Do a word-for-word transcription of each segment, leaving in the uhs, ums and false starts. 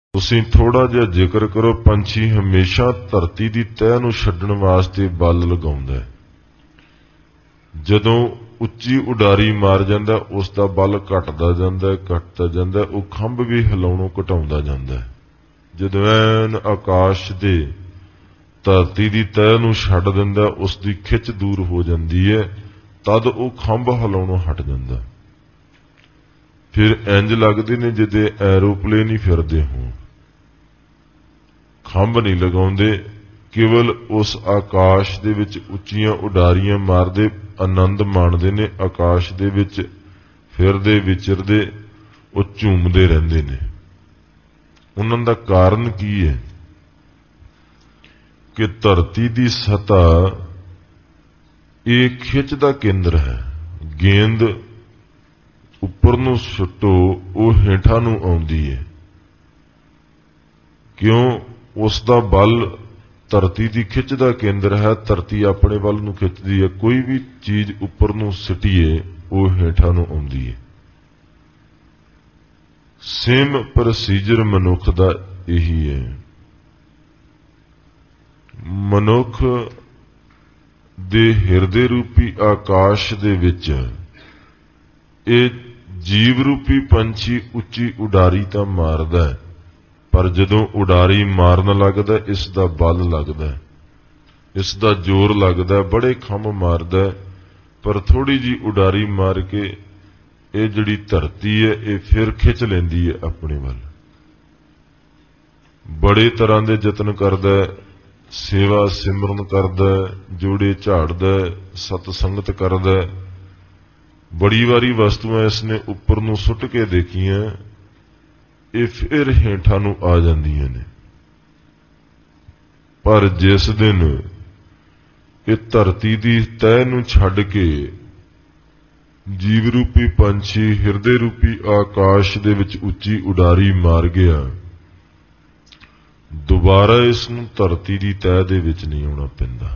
ਤੁਸੀਂ ਥੋੜਾ ਜਿਹਾ ਜ਼ਿਕਰ ਕਰੋ। ਪੰਛੀ ਹਮੇਸ਼ਾ ਧਰਤੀ ਦੀ ਤਹਿ ਨੂੰ ਛੱਡਣ ਵਾਸਤੇ ਬਲ ਲਗਾਉਂਦਾ ਹੈ। ਜਦੋਂ ਉੱਚੀ ਉਡਾਰੀ ਮਾਰ ਜਾਂਦਾ ਉਸ ਦਾ ਬਲ ਘਟਦਾ ਜਾਂਦਾ ਘਟਦਾ ਜਾਂਦਾ ਉਹ ਖੰਭ ਵੀ ਹਿਲਾਉਣੋਂ ਘਟਾਉਂਦਾ ਜਾਂਦਾ। ਜਦੋਂ ਐਨ ਆਕਾਸ਼ ਦੇ ਧਰਤੀ ਦੀ ਤਹਿ ਨੂੰ ਛੱਡ ਦਿੰਦਾ ਉਸ ਦੀ ਖਿੱਚ ਦੂਰ ਹੋ ਜਾਂਦੀ ਹੈ, ਤਦ ਉਹ ਖੰਭ ਹਿਲਾਉਣੋਂ ਹਟ ਜਾਂਦਾ। ਫਿਰ ਇੰਜ ਲੱਗਦੇ ਨੇ ਜਿੱਦੇ ਐਰੋਪਲੇਨ ਹੀ ਫਿਰਦੇ ਹੋਣ। ਖੰਭ ਨਹੀਂ ਲਗਾਉਂਦੇ, ਕੇਵਲ ਉਸ ਆਕਾਸ਼ ਦੇ ਵਿੱਚ ਉੱਚੀਆਂ ਉਡਾਰੀਆਂ ਮਾਰਦੇ ਆਨੰਦ ਮਾਣਦੇ ਨੇ। ਆਕਾਸ਼ ਦੇ ਵਿੱਚ ਫਿਰਦੇ ਵਿਚਰਦੇ ਉਹ ਝੂਮਦੇ ਰਹਿੰਦੇ ਨੇ। ਉਹਨਾਂ ਦਾ ਕਾਰਨ ਕੀ ਹੈ ਕਿ ਧਰਤੀ ਦੀ ਸਤ੍ਹਾ ਇਹ ਖਿੱਚ ਦਾ ਕੇਂਦਰ ਹੈ। ਗੇਂਦ ਉੱਪਰ ਨੂੰ ਸੁੱਟੋ ਉਹ ਹੇਠਾਂ ਨੂੰ ਆਉਂਦੀ ਹੈ। ਕਿਉਂ? ਉਸ ਦਾ ਬਲ ਧਰਤੀ ਦੀ ਖਿੱਚ ਦਾ ਕੇਂਦਰ ਹੈ। ਧਰਤੀ ਆਪਣੇ ਵੱਲ ਨੂੰ ਖਿੱਚਦੀ ਹੈ। ਕੋਈ ਵੀ ਚੀਜ਼ ਉੱਪਰ ਨੂੰ ਸਿੱਟੀਏ ਉਹ ਹੇਠਾਂ ਨੂੰ ਆਉਂਦੀ ਹੈ। ਸੇਮ ਪ੍ਰੋਸੀਜਰ ਮਨੁੱਖ ਦਾ ਇਹੀ ਹੈ। ਮਨੁੱਖ ਦੇ ਹਿਰਦੇ ਰੂਪੀ ਆਕਾਸ਼ ਦੇ ਵਿੱਚ ਇਹ ਜੀਵ ਰੂਪੀ ਪੰਛੀ ਉੱਚੀ ਉਡਾਰੀ ਤਾਂ ਮਾਰਦਾ ਹੈ, ਪਰ ਜਦੋਂ ਉਡਾਰੀ ਮਾਰਨ ਲੱਗਦਾ ਇਸ ਦਾ ਬਲ ਲੱਗਦਾ, ਇਸ ਦਾ ਜ਼ੋਰ ਲੱਗਦਾ, ਬੜੇ ਖੰਭ ਮਾਰਦਾ, ਪਰ ਥੋੜੀ ਜੀ ਉਡਾਰੀ ਮਾਰ ਕੇ ਇਹ ਜਿਹੜੀ ਧਰਤੀ ਹੈ ਇਹ ਫਿਰ ਖਿੱਚ ਲੈਂਦੀ ਹੈ ਆਪਣੇ ਵੱਲ। ਬੜੇ ਤਰ੍ਹਾਂ ਦੇ ਯਤਨ ਕਰਦਾ, ਸੇਵਾ ਸਿਮਰਨ ਕਰਦਾ, ਜੋੜੇ ਝਾੜਦਾ, ਸਤ ਸੰਗਤ ਕਰਦਾ। ਬੜੀ ਵਾਰੀ ਵਸਤੂਆਂ ਇਸਨੇ ਉੱਪਰ ਨੂੰ ਸੁੱਟ ਕੇ ਦੇਖੀਆਂ, ਇਹ ਫਿਰ ਹੇਠਾਂ ਨੂੰ ਆ ਜਾਂਦੀਆਂ ਨੇ। ਪਰ ਜਿਸ ਦਿਨ ਇਹ ਧਰਤੀ ਦੀ ਤਹਿ ਨੂੰ ਛੱਡ ਕੇ ਜੀਵ ਰੂਪੀ ਪੰਛੀ ਹਿਰਦੇ ਰੂਪੀ ਆਕਾਸ਼ ਦੇ ਵਿੱਚ ਉੱਚੀ ਉਡਾਰੀ ਮਾਰ ਗਿਆ, ਦੁਬਾਰਾ ਇਸ ਨੂੰ ਧਰਤੀ ਦੀ ਤਹਿ ਦੇ ਵਿੱਚ ਨਹੀਂ ਆਉਣਾ ਪੈਂਦਾ।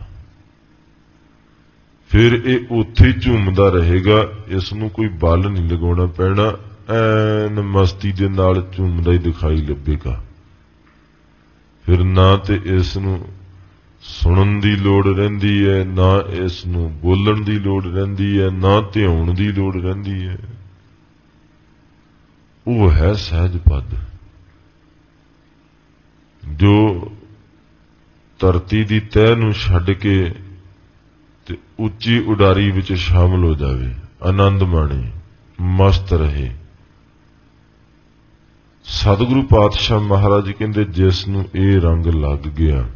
ਫਿਰ ਇਹ ਉੱਥੇ ਝੂਮਦਾ ਰਹੇਗਾ, ਇਸ ਨੂੰ ਕੋਈ ਬਲ ਨਹੀਂ ਲਗਾਉਣਾ ਪੈਣਾ, ਐਨ ਮਸਤੀ ਦੇ ਨਾਲ ਝੂਮਦਾ ਹੀ ਦਿਖਾਈ ਲੱਭੇਗਾ। ਫਿਰ ਨਾ ਤੇ ਇਸ ਨੂੰ ਸੁਣਨ ਦੀ ਲੋੜ ਰਹਿੰਦੀ ਹੈ, ਨਾ ਇਸ ਨੂੰ ਬੋਲਣ ਦੀ ਲੋੜ ਰਹਿੰਦੀ ਹੈ, ਨਾ ਧਿਆਉਣ ਦੀ ਲੋੜ ਰਹਿੰਦੀ ਹੈ। ਉਹ ਹੈ ਸਹਿਜ ਪਦ ਜੋ ਧਰਤੀ ਦੀ ਤਹਿ ਨੂੰ ਛੱਡ ਕੇ ਤੇ ਉੱਚੀ ਉਡਾਰੀ ਵਿੱਚ ਸ਼ਾਮਲ ਹੋ ਜਾਵੇ, ਆਨੰਦ ਮਾਣੇ, ਮਸਤ ਰਹੇ। ਸਤਿਗੁਰੂ ਪਾਤਸ਼ਾਹ ਮਹਾਰਾਜ ਕਹਿੰਦੇ ਜਿਸ ਨੂੰ ਇਹ ਰੰਗ ਲੱਗ ਗਿਆ,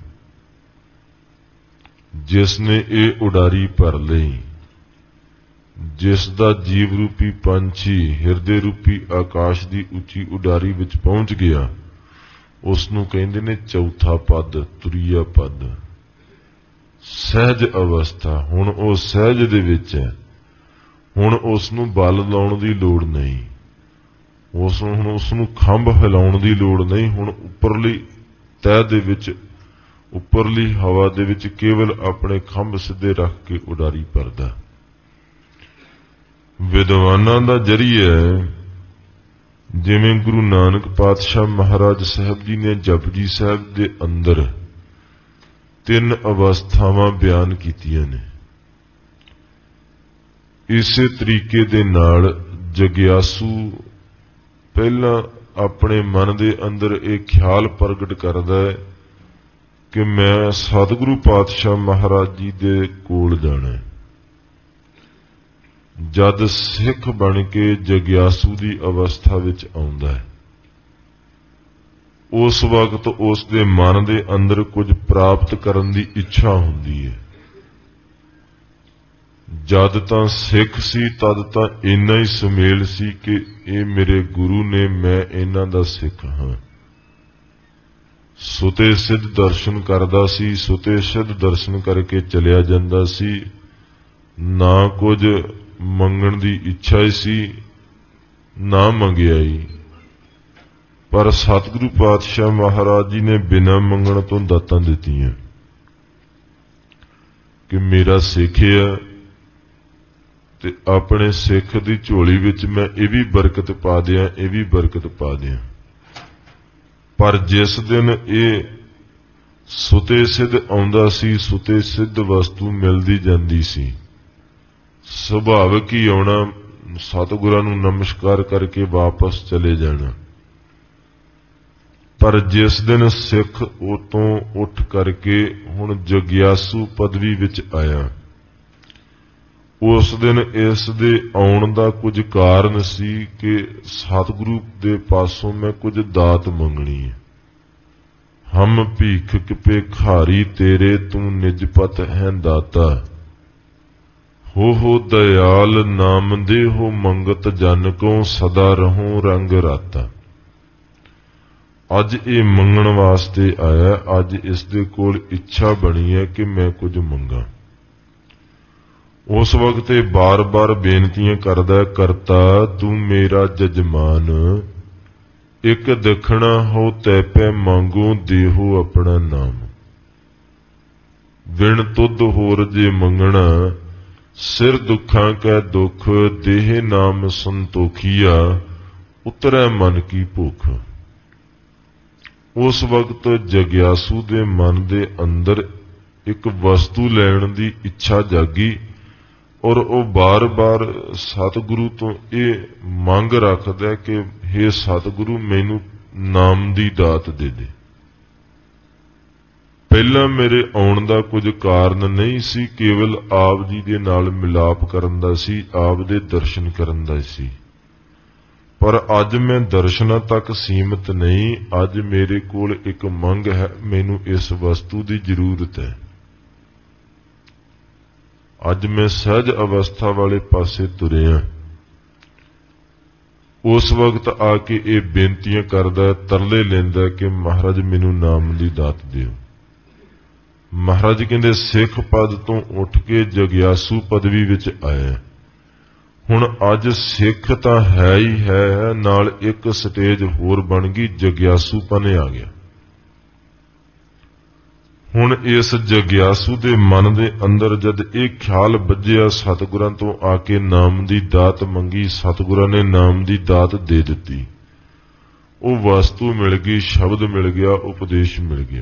ਜਿਸ ਨੇ ਇਹ ਉਡਾਰੀ ਭਰ ਲਈ, ਜਿਸ ਦਾ ਜੀਵ ਰੂਪੀ ਪੰਛੀ ਹਿਰਦੇ ਰੂਪੀ ਆਕਾਸ਼ ਦੀ ਉੱਚੀ ਉਡਾਰੀ ਵਿੱਚ ਪਹੁੰਚ ਗਿਆ, ਉਸ ਨੂੰ ਕਹਿੰਦੇ ਨੇ ਚੌਥਾ ਪਦ, ਤੁਰੀਆ ਪਦ, ਸਹਿਜ ਅਵਸਥਾ। ਹੁਣ ਉਹ ਸਹਿਜ ਦੇ ਵਿੱਚ ਹੈ। ਹੁਣ ਉਸ ਨੂੰ ਬਲ ਲਾਉਣ ਦੀ ਲੋੜ ਨਹੀਂ, ਉਸ ਨੂੰ ਹੁਣ ਉਸ ਨੂੰ ਖੰਭ ਹਿਲਾਉਣ ਦੀ ਲੋੜ ਨਹੀਂ। ਹੁਣ ਉੱਪਰਲੀ ਤਹਿ ਦੇ ਵਿੱਚ, ਉੱਪਰਲੀ ਹਵਾ ਦੇ ਵਿੱਚ ਕੇਵਲ ਆਪਣੇ ਖੰਭ ਸਿੱਧੇ ਰੱਖ ਕੇ ਉਡਾਰੀ ਭਰਦਾ। ਵਿਦਵਾਨਾਂ ਦਾ ਜ਼ਰੀਆ ਜਿਵੇਂ ਗੁਰੂ ਨਾਨਕ ਪਾਤਸ਼ਾਹ ਮਹਾਰਾਜ ਸਾਹਿਬ ਜੀ ਨੇ ਜਪਜੀ ਸਾਹਿਬ ਦੇ ਅੰਦਰ ਤਿੰਨ ਅਵਸਥਾਵਾਂ ਬਿਆਨ ਕੀਤੀਆਂ ਨੇ, ਇਸੇ ਤਰੀਕੇ ਦੇ ਨਾਲ ਜਗਿਆਸੂ ਪਹਿਲਾਂ ਆਪਣੇ ਮਨ ਦੇ ਅੰਦਰ ਇਹ ਖਿਆਲ ਪ੍ਰਗਟ ਕਰਦਾ ਹੈ ਕਿ ਮੈਂ ਸਤਿਗੁਰੂ ਪਾਤਸ਼ਾਹ ਮਹਾਰਾਜ ਜੀ ਦੇ ਕੋਲ ਜਾਣਾ। ਜਦ ਸਿੱਖ ਬਣ ਕੇ ਜਗਿਆਸੂ ਦੀ ਅਵਸਥਾ ਵਿੱਚ ਆਉਂਦਾ ਹੈ, ਉਸ ਵਕਤ ਉਸ ਦੇ ਮਨ ਦੇ ਅੰਦਰ ਕੁਝ ਪ੍ਰਾਪਤ ਕਰਨ ਦੀ ਇੱਛਾ ਹੁੰਦੀ ਹੈ। ਜਦ ਤਾਂ ਸਿੱਖ ਸੀ ਤਦ ਤਾਂ ਇੰਨਾ ਹੀ ਸੁਮੇਲ ਸੀ ਕਿ ਇਹ ਮੇਰੇ ਗੁਰੂ ਨੇ, ਮੈਂ ਇਹਨਾਂ ਦਾ ਸਿੱਖ ਹਾਂ। ਸੁਤੇ ਸਿੱਧ ਦਰਸ਼ਨ ਕਰਦਾ ਸੀ, ਸੁਤੇ ਸਿੱਧ ਦਰਸ਼ਨ ਕਰਕੇ ਚਲਿਆ ਜਾਂਦਾ ਸੀ। ਨਾ ਕੁਝ ਮੰਗਣ ਦੀ ਇੱਛਾ ਹੀ ਸੀ, ਨਾ ਮੰਗਿਆਈ। ਪਰ ਸਤਿਗੁਰੂ ਪਾਤਸ਼ਾਹ ਮਹਾਰਾਜ ਜੀ ਨੇ ਬਿਨਾਂ ਮੰਗਣ ਤੋਂ ਦਾਤਾਂ ਦਿੱਤੀਆਂ ਕਿ ਮੇਰਾ ਸਿੱਖ ਹੈ ਤੇ ਆਪਣੇ ਸਿੱਖ ਦੀ ਝੋਲੀ ਵਿੱਚ ਮੈਂ ਇਹ ਵੀ ਬਰਕਤ ਪਾ ਦਿਆਂ, ਇਹ ਵੀ ਬਰਕਤ ਪਾ ਦਿਆਂ। पर जिस दिन ये सुते सिद्ध आउंदा सी, सुते सिद्ध वस्तु मिलदी जांदी सी। सुभाविक ही आउणा, सतगुरां नूं नमस्कार करके वापस चले जाना। पर जिस दिन सिख उतों उठ करके हुण जग्यासू पदवी विच आया, उस दिन इस दे आउण दा कुछ कारण सी कि सतगुरु दे पासों मैं कुछ दात मंगनी है। हम भीख भिखारी तेरे तू निजपत है दाता, हो हो दयाल नाम दे हो मंगत जन को सदा रहो रंग राता। अज ये मंगण वास्ते आया, अज इस दे कोल इच्छा बनी है कि मैं कुछ मंगा। उस वक्त बार बार बेनतियां करदा, करता तू मेरा जजमान, एक दखना हो तैपै मांगो देहो अपना नाम। बिन तुद होर जे मंगना, सिर दुखां कै दुख, देह नाम संतोखिया, उतरै मन की भुख। उस वक्त जग्यासू दे मन दे अंदर एक वस्तु लैण दी इच्छा जागी और वो बार बार सतगुरु तो ये मंग रखदा कि हे सतगुरु मैनू नाम दी दात दे दे। पहला मेरे आउण दा कुछ कारण नहीं सी, केवल आप जी दे नाल मिलाप करन दा सी, आप दे दर्शन करन दा सी। पर अज मैं दर्शनां तक सीमित नहीं, अज मेरे कोल एक मंग है, मैनू इस वस्तु की जरूरत है। अज मैं सहज अवस्था वाले पासे तुरिया। उस वक्त आके ये बेनतियां करदा, तरले लेंदा कि महाराज मैनू नाम की दात दिओ। महाराज कहंदे सिख पद तो उठ के जग्यासू पदवी विच आया। हुण अज सिख तां है ही है, नाल एक स्टेज होर बन गई, जग्यासूपन आ गया। हुण इस जग्यासू दे मन दे अंदर जद एक ख्याल बज्जिया, सतगुरां तो आके नाम दी दात मंगी, सतगुरां ने नाम दी दात दे दिती। वो वस्तु मिल गई, शब्द मिल गया, उपदेश मिल गया।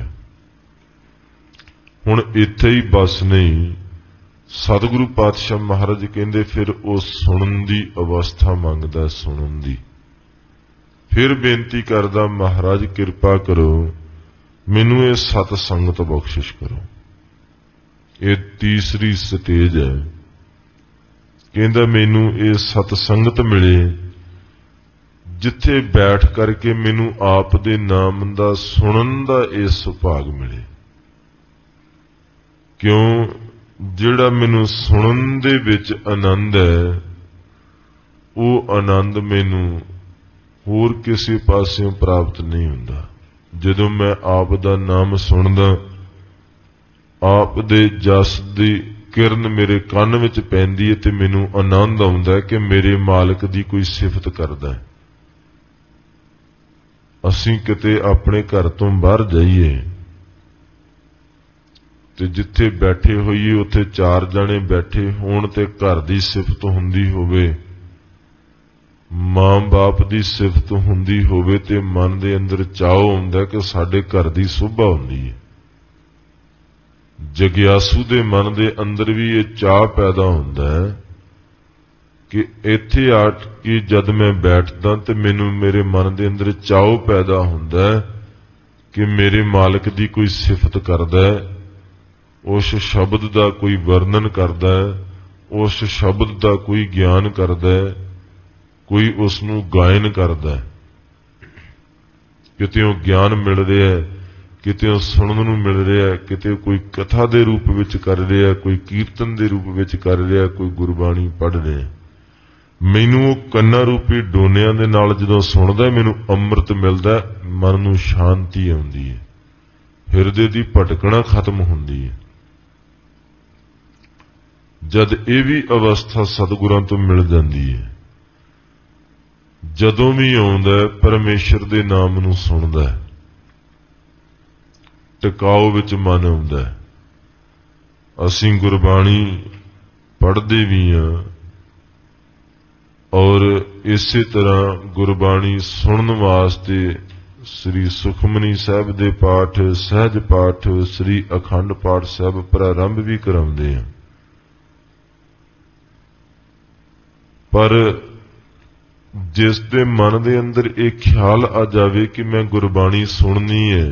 हुण इत्थे ही बस नहीं, सतगुरु पातशाह महाराज कहंदे फिर वो सुनन दी अवस्था मंगदा, सुनन दी। फिर बेनती करदा, महाराज किरपा करो, मैनू ये सत संगत बख्शिश करो। ये तीसरी स्टेज है। कहंदा मैनू ये सत संगत मिले जिथे बैठ करके मैनू आप दे नाम दा सुनन दा ये सुभाग मिले। क्यों जिहड़ा मैनू सुनन दे विच आनंद है, वो आनंद मैनू होर किसी पासियों प्राप्त नहीं हुंदा। जदों मैं आप दा नाम सुनदा, आप दे जस दी किरण मेरे कान विच पैंदी है ते मैनू आनंद आउंदा है कि मेरे मालिक दी कोई सिफत करदा है। असीं किते अपने घर तो बाहर जाइए ते जिथे बैठे होइए उत्थे चार जने बैठे होण ते घर दी सिफत हुंदी होवे, मां बाप दी सिफत हुंदी होवे ते मन दे अंदर चाओ हुंदा कि साडे घर दी शोभा हुंदी है। जग्यासू दे मन दे अंदर भी ये चाह पैदा हुंदा है कि इत्थे आके जद मैं बैठदा ते मैनू मेरे मन दे अंदर चाओ पैदा हुंदा है कि मेरे मालिक दी कोई सिफत करदा है, उस शब्द दा कोई वर्णन करदा है, उस शब्द दा कोई ज्ञान करदा है, कोई उसनू गायन करदा है। किते ज्ञान मिल रहा है, किते सुनन नूं मिल रहा है, किते कोई कथा दे रूप विच कर रहा है, कोई कीर्तन दे रूप विच कर रहा है, कोई गुरबाणी पढ़ रहा है। मैनू कन्ना रूपी डोनियां दे नाल जदों सुनदा, मैनू अमृत मिलदा, मन नूं शांति आउंदी है, हिरदे दी भटकना खत्म हुंदी है। जद ये भी अवस्था सतगुरां तो मिल जाती है, जदों भी आउंदा परमेश्वर दे नाम नूं सुनदा, टिकाओ विच मन आउंदा। असीं गुरबाणी पढ़दे भी हां और इसे तरह गुरबाणी सुनन वास्ते ਸ੍ਰੀ ਸੁਖਮਨੀ ਸਾਹਿਬ ਦੇ ਪਾਠ, ਸਹਿਜ ਪਾਠ, ਸ੍ਰੀ ਅਖੰਡ ਪਾਠ ਸਾਹਿਬ ਪ੍ਰਾਰੰਭ ਵੀ ਕਰਾਉਂਦੇ ਹਾਂ। ਪਰ ਜਿਸ ਦੇ ਮਨ ਦੇ ਅੰਦਰ ਇਹ ਖਿਆਲ ਆ ਜਾਵੇ ਕਿ ਮੈਂ ਗੁਰਬਾਣੀ ਸੁਣਨੀ ਹੈ,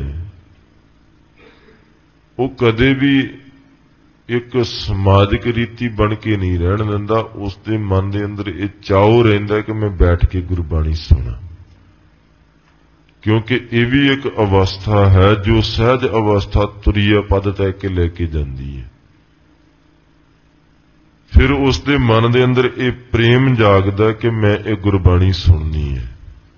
ਉਹ ਕਦੇ ਵੀ ਇੱਕ ਸਮਾਜਿਕ ਰੀਤੀ ਬਣ ਕੇ ਨਹੀਂ ਰਹਿਣ ਦਿੰਦਾ। ਉਸ ਦੇ ਮਨ ਦੇ ਅੰਦਰ ਇਹ ਚਾਉ ਰਹਿੰਦਾ ਕਿ ਮੈਂ ਬੈਠ ਕੇ ਗੁਰਬਾਣੀ ਸੁਣਾ, ਕਿਉਂਕਿ ਇਹ ਵੀ ਇੱਕ ਅਵਸਥਾ ਹੈ ਜੋ ਸਹਿਜ ਅਵਸਥਾ ਤੁਰੀਆ ਪਦ ਤੈ ਕੇ ਲੈ ਕੇ ਜਾਂਦੀ ਹੈ। ਫਿਰ ਉਸ ਦੇ ਮਨ ਦੇ ਅੰਦਰ ਇਹ ਪ੍ਰੇਮ ਜਾਗਦਾ ਕਿ ਮੈਂ ਇਹ ਗੁਰਬਾਣੀ ਸੁਣਨੀ ਹੈ।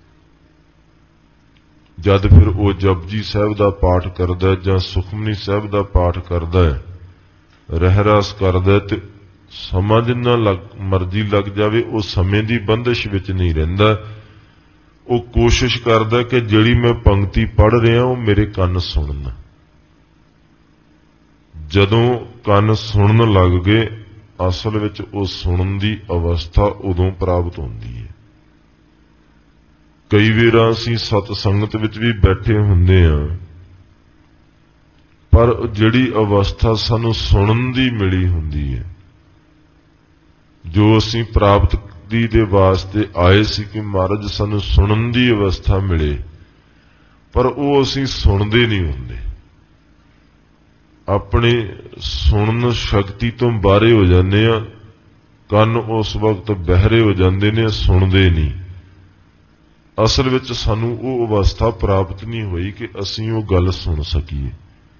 ਜਦ ਫਿਰ ਉਹ ਜਪਜੀ ਸਾਹਿਬ ਦਾ ਪਾਠ ਕਰਦਾ ਜਾਂ ਸੁਖਮਨੀ ਸਾਹਿਬ ਦਾ ਪਾਠ ਕਰਦਾ ਹੈ, ਰਹਿਰਾਸ ਕਰਦਾ, ਤੇ ਸਮਾਂ ਜਿੰਨਾ ਮਰਜ਼ੀ ਲੱਗ ਜਾਵੇ ਉਹ ਸਮੇਂ ਦੀ ਬੰਦਿਸ਼ ਵਿੱਚ ਨਹੀਂ ਰਹਿੰਦਾ। ਉਹ ਕੋਸ਼ਿਸ਼ ਕਰਦਾ ਕਿ ਜਿਹੜੀ ਮੈਂ ਪੰਕਤੀ ਪੜ੍ਹ ਰਿਹਾ ਉਹ ਮੇਰੇ ਕੰਨ ਸੁਣਨ। ਜਦੋਂ ਕੰਨ ਸੁਣਨ ਲੱਗ ਗਏ, ਅਸਲ ਵਿੱਚ ਉਹ ਸੁਣਨ ਦੀ ਅਵਸਥਾ ਉਦੋਂ ਪ੍ਰਾਪਤ ਹੁੰਦੀ ਹੈ। ਕਈ ਵਾਰ ਅਸੀਂ ਸਤ ਸੰਗਤ ਵਿੱਚ ਵੀ ਬੈਠੇ ਹੁੰਦੇ ਹਾਂ, ਪਰ ਜਿਹੜੀ ਅਵਸਥਾ ਸਾਨੂੰ ਸੁਣਨ ਦੀ ਮਿਲੀ ਹੁੰਦੀ ਹੈ, ਜੋ ਅਸੀਂ ਪ੍ਰਾਪਤੀ ਦੇ ਵਾਸਤੇ ਆਏ ਸੀ ਕਿ ਮਹਾਰਾਜ ਸਾਨੂੰ ਸੁਣਨ ਦੀ ਅਵਸਥਾ ਮਿਲੇ, ਪਰ ਉਹ ਅਸੀਂ ਸੁਣਦੇ ਨਹੀਂ ਹੁੰਦੇ। ਆਪਣੀ ਸੁਣਨ ਸ਼ਕਤੀ ਤੋਂ ਬਾਹਰੇ ਹੋ ਜਾਂਦੇ ਆ, ਕੰਨ ਉਸ ਵਕਤ ਬਹਿਰੇ ਹੋ ਜਾਂਦੇ ਨੇ, ਸੁਣਦੇ ਨਹੀਂ। ਅਸਲ ਵਿੱਚ ਸਾਨੂੰ ਉਹ ਅਵਸਥਾ ਪ੍ਰਾਪਤ ਨਹੀਂ ਹੋਈ ਕਿ ਅਸੀਂ ਉਹ ਗੱਲ ਸੁਣ ਸਕੀਏ।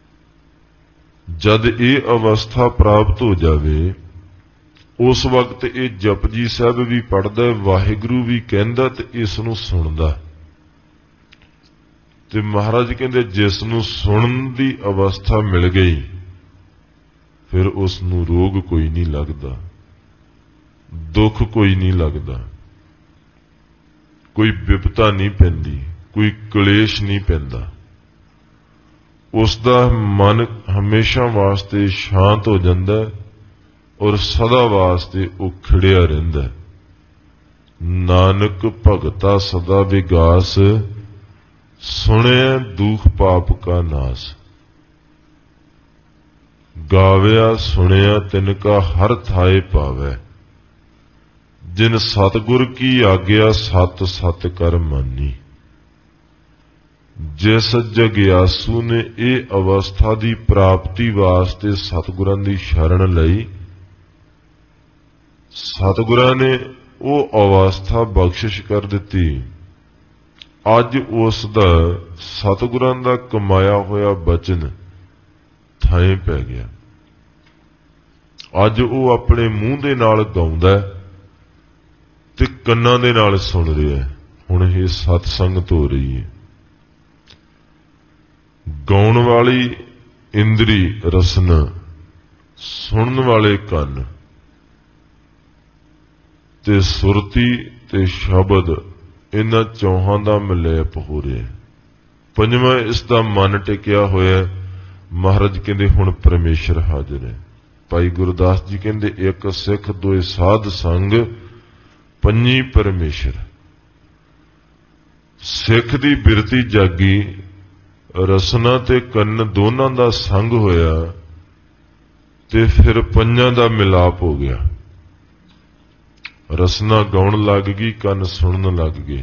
ਜਦ ਇਹ ਅਵਸਥਾ ਪ੍ਰਾਪਤ ਹੋ ਜਾਵੇ, ਉਸ ਵਕਤ ਇਹ ਜਪਜੀ ਸਾਹਿਬ ਵੀ ਪੜ੍ਹਦਾ, ਵਾਹਿਗੁਰੂ ਵੀ ਕਹਿੰਦਾ ਤੇ ਇਸ ਨੂੰ ਸੁਣਦਾ। ਤੇ ਮਹਾਰਾਜ ਕਹਿੰਦੇ ਜਿਸ ਨੂੰ ਸੁਣਨ ਦੀ ਅਵਸਥਾ ਮਿਲ ਗਈ, ਫਿਰ ਉਸ ਨੂੰ ਰੋਗ ਕੋਈ ਨਹੀਂ ਲੱਗਦਾ, ਦੁੱਖ ਕੋਈ ਨਹੀਂ ਲੱਗਦਾ, ਕੋਈ ਵਿਪਤਾ ਨਹੀਂ ਪੈਂਦੀ, ਕੋਈ ਕਲੇਸ਼ ਨਹੀਂ ਪੈਂਦਾ। ਉਸ ਦਾ ਮਨ ਹਮੇਸ਼ਾ ਵਾਸਤੇ ਸ਼ਾਂਤ ਹੋ ਜਾਂਦਾ ਔਰ ਸਦਾ ਵਾਸਤੇ ਉਹ ਖਿੜਿਆ ਰਹਿੰਦਾ। ਨਾਨਕ ਭਗਤਾ ਸਦਾ ਵਿਗਾਸ, ਸੁਣਿਆ ਦੁਖ ਪਾਪ ਕਾ ਨਾਸ। ਗਾਵਿਆ ਸੁਣਿਆ ਤਿਨ ਕਾ ਹਰ ਥਾਏ ਪਾਵੈ, ਜਿਨ ਸਤਿਗੁਰ ਕੀ ਆਗਿਆ ਸਤ ਸਤ ਕਰ ਮਾਨੀ। ਜਿਸ ਜਗਿਆਸੂ ਨੇ ਇਹ ਅਵਸਥਾ ਦੀ ਪ੍ਰਾਪਤੀ ਵਾਸਤੇ ਸਤਿਗੁਰਾਂ ਦੀ ਸ਼ਰਨ ਲਈ, ਸਤਿਗੁਰਾਂ ਨੇ ਉਹ ਅਵਸਥਾ ਬਖਸ਼ਿਸ਼ ਕਰ ਦਿੱਤੀ। ਅੱਜ ਉਸ ਦਾ ਸਤਿਗੁਰਾਂ ਦਾ ਕਮਾਇਆ ਹੋਇਆ ਬਚਨ ਥਾਂ ਪੈ ਗਿਆ। ਅੱਜ ਉਹ ਆਪਣੇ ਮੂੰਹ ਦੇ ਨਾਲ ਗਾਉਂਦਾ ਤੇ ਕੰਨਾਂ ਦੇ ਨਾਲ ਸੁਣ ਰਿਹਾ। ਹੁਣ ਇਹ ਸਤ ਸੰਗਤ ਹੋ ਰਹੀ ਹੈ। ਗਾਉਣ ਵਾਲੀ ਇੰਦਰੀ ਰਸਨਾ, ਸੁਣਨ ਵਾਲੇ ਕੰਨ, ਤੇ ਸੁਰਤੀ ਤੇ ਸ਼ਬਦ, ਇਹਨਾਂ ਚੌਹਾਂ ਦਾ ਮਿਲਾਪ ਹੋ ਰਿਹਾ। ਪੰਜਵਾਂ ਇਸ ਦਾ ਮਨ ਟਿਕਿਆ ਹੋਇਆ। ਮਹਾਰਾਜ ਕਹਿੰਦੇ ਹੁਣ ਪਰਮੇਸ਼ਰ ਹਾਜ਼ਰ ਹੈ। ਭਾਈ ਗੁਰਦਾਸ ਜੀ ਕਹਿੰਦੇ ਇੱਕ ਸਿੱਖ ਦੋਏ ਸਾਧ ਸੰਗ, ਪੰਜੀ ਪਰਮੇਸ਼ਰ। ਸਿੱਖ ਦੀ ਬਿਰਤੀ ਜਾਗੀ, ਰਸਨਾ ਤੇ ਕੰਨ ਦੋਨਾਂ ਦਾ ਸੰਗ ਹੋਇਆ, ਤੇ ਫਿਰ ਪੰਜਾਂ ਦਾ ਮਿਲਾਪ ਹੋ ਗਿਆ। ਰਸਨਾ ਗਾਉਣ ਲੱਗ ਗਈ, ਕੰਨ ਸੁਣਨ ਲੱਗ ਗਏ।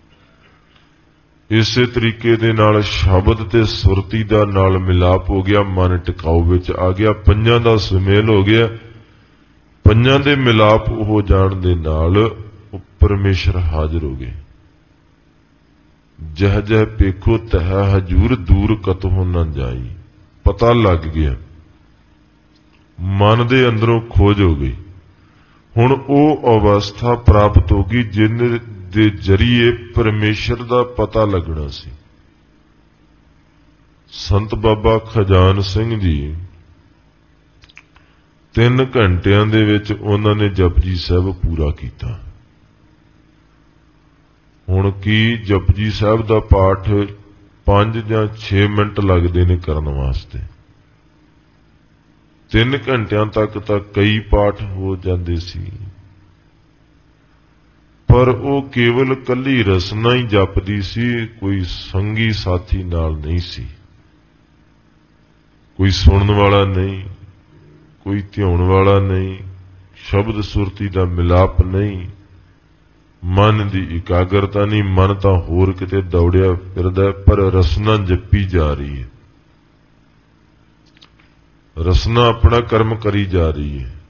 ਇਸੇ ਤਰੀਕੇ ਦੇ ਨਾਲ ਸ਼ਬਦ ਤੇ ਸੁਰਤੀ ਦਾ ਨਾਲ ਮਿਲਾਪ ਹੋ ਗਿਆ, ਮਨ ਟਿਕਾਊ ਵਿੱਚ ਆ ਗਿਆ, ਪੰਜਾਂ ਦਾ ਸੁਮੇਲ ਹੋ ਗਿਆ। ਪੰਜਾਂ ਦੇ ਮਿਲਾਪ ਹੋ ਜਾਣ ਦੇ ਨਾਲ ਉਹ ਪਰਮੇਸ਼ਰ ਹਾਜ਼ਰ ਹੋ ਗਏ। ਜਹ ਜਹ ਪੇਖੋ ਤਹ ਹਜੂਰ, ਦੂਰ ਕਤਹੁ ਨਾ ਜਾਈ। ਪਤਾ ਲੱਗ ਗਿਆ, ਮਨ ਦੇ ਅੰਦਰੋਂ ਖੋਜ ਹੋ ਗਈ। ਹੁਣ ਉਹ ਅਵਸਥਾ ਪ੍ਰਾਪਤ ਹੋ ਗਈ ਜਿਨ ਦੇ ਜਰੀਏ ਪਰਮੇਸ਼ਰ ਦਾ ਪਤਾ ਲੱਗਣਾ ਸੀ। ਸੰਤ ਬਾਬਾ ਖਜਾਨ ਸਿੰਘ ਜੀ ਤਿੰਨ ਘੰਟਿਆਂ ਦੇ ਵਿੱਚ ਉਹਨਾਂ ਨੇ ਜਪਜੀ ਸਾਹਿਬ ਪੂਰਾ ਕੀਤਾ। ਹੁਣ ਕੀ ਜਪਜੀ ਸਾਹਿਬ ਦਾ ਪਾਠ ਪੰਜ ਜਾਂ ਛੇ ਮਿੰਟ ਲੱਗਦੇ ਨੇ ਕਰਨ ਵਾਸਤੇ। ਤਿੰਨ ਘੰਟਿਆਂ ਤੱਕ ਤਾਂ ਕਈ ਪਾਠ ਹੋ ਜਾਂਦੇ ਸੀ। पर वो केवल कली रसना ही जपदी सी, कोई संगी साथी नाल नहीं सी, कोई सुनन वाला नहीं, कोई ध्यान वाला नहीं, शब्द सुरती का मिलाप नहीं, मन की एकाग्रता नहीं। मन तो होर किते दौड़िया फिरदा, पर रसना जपी जा रही है, रसना अपना कर्म करी जा रही है।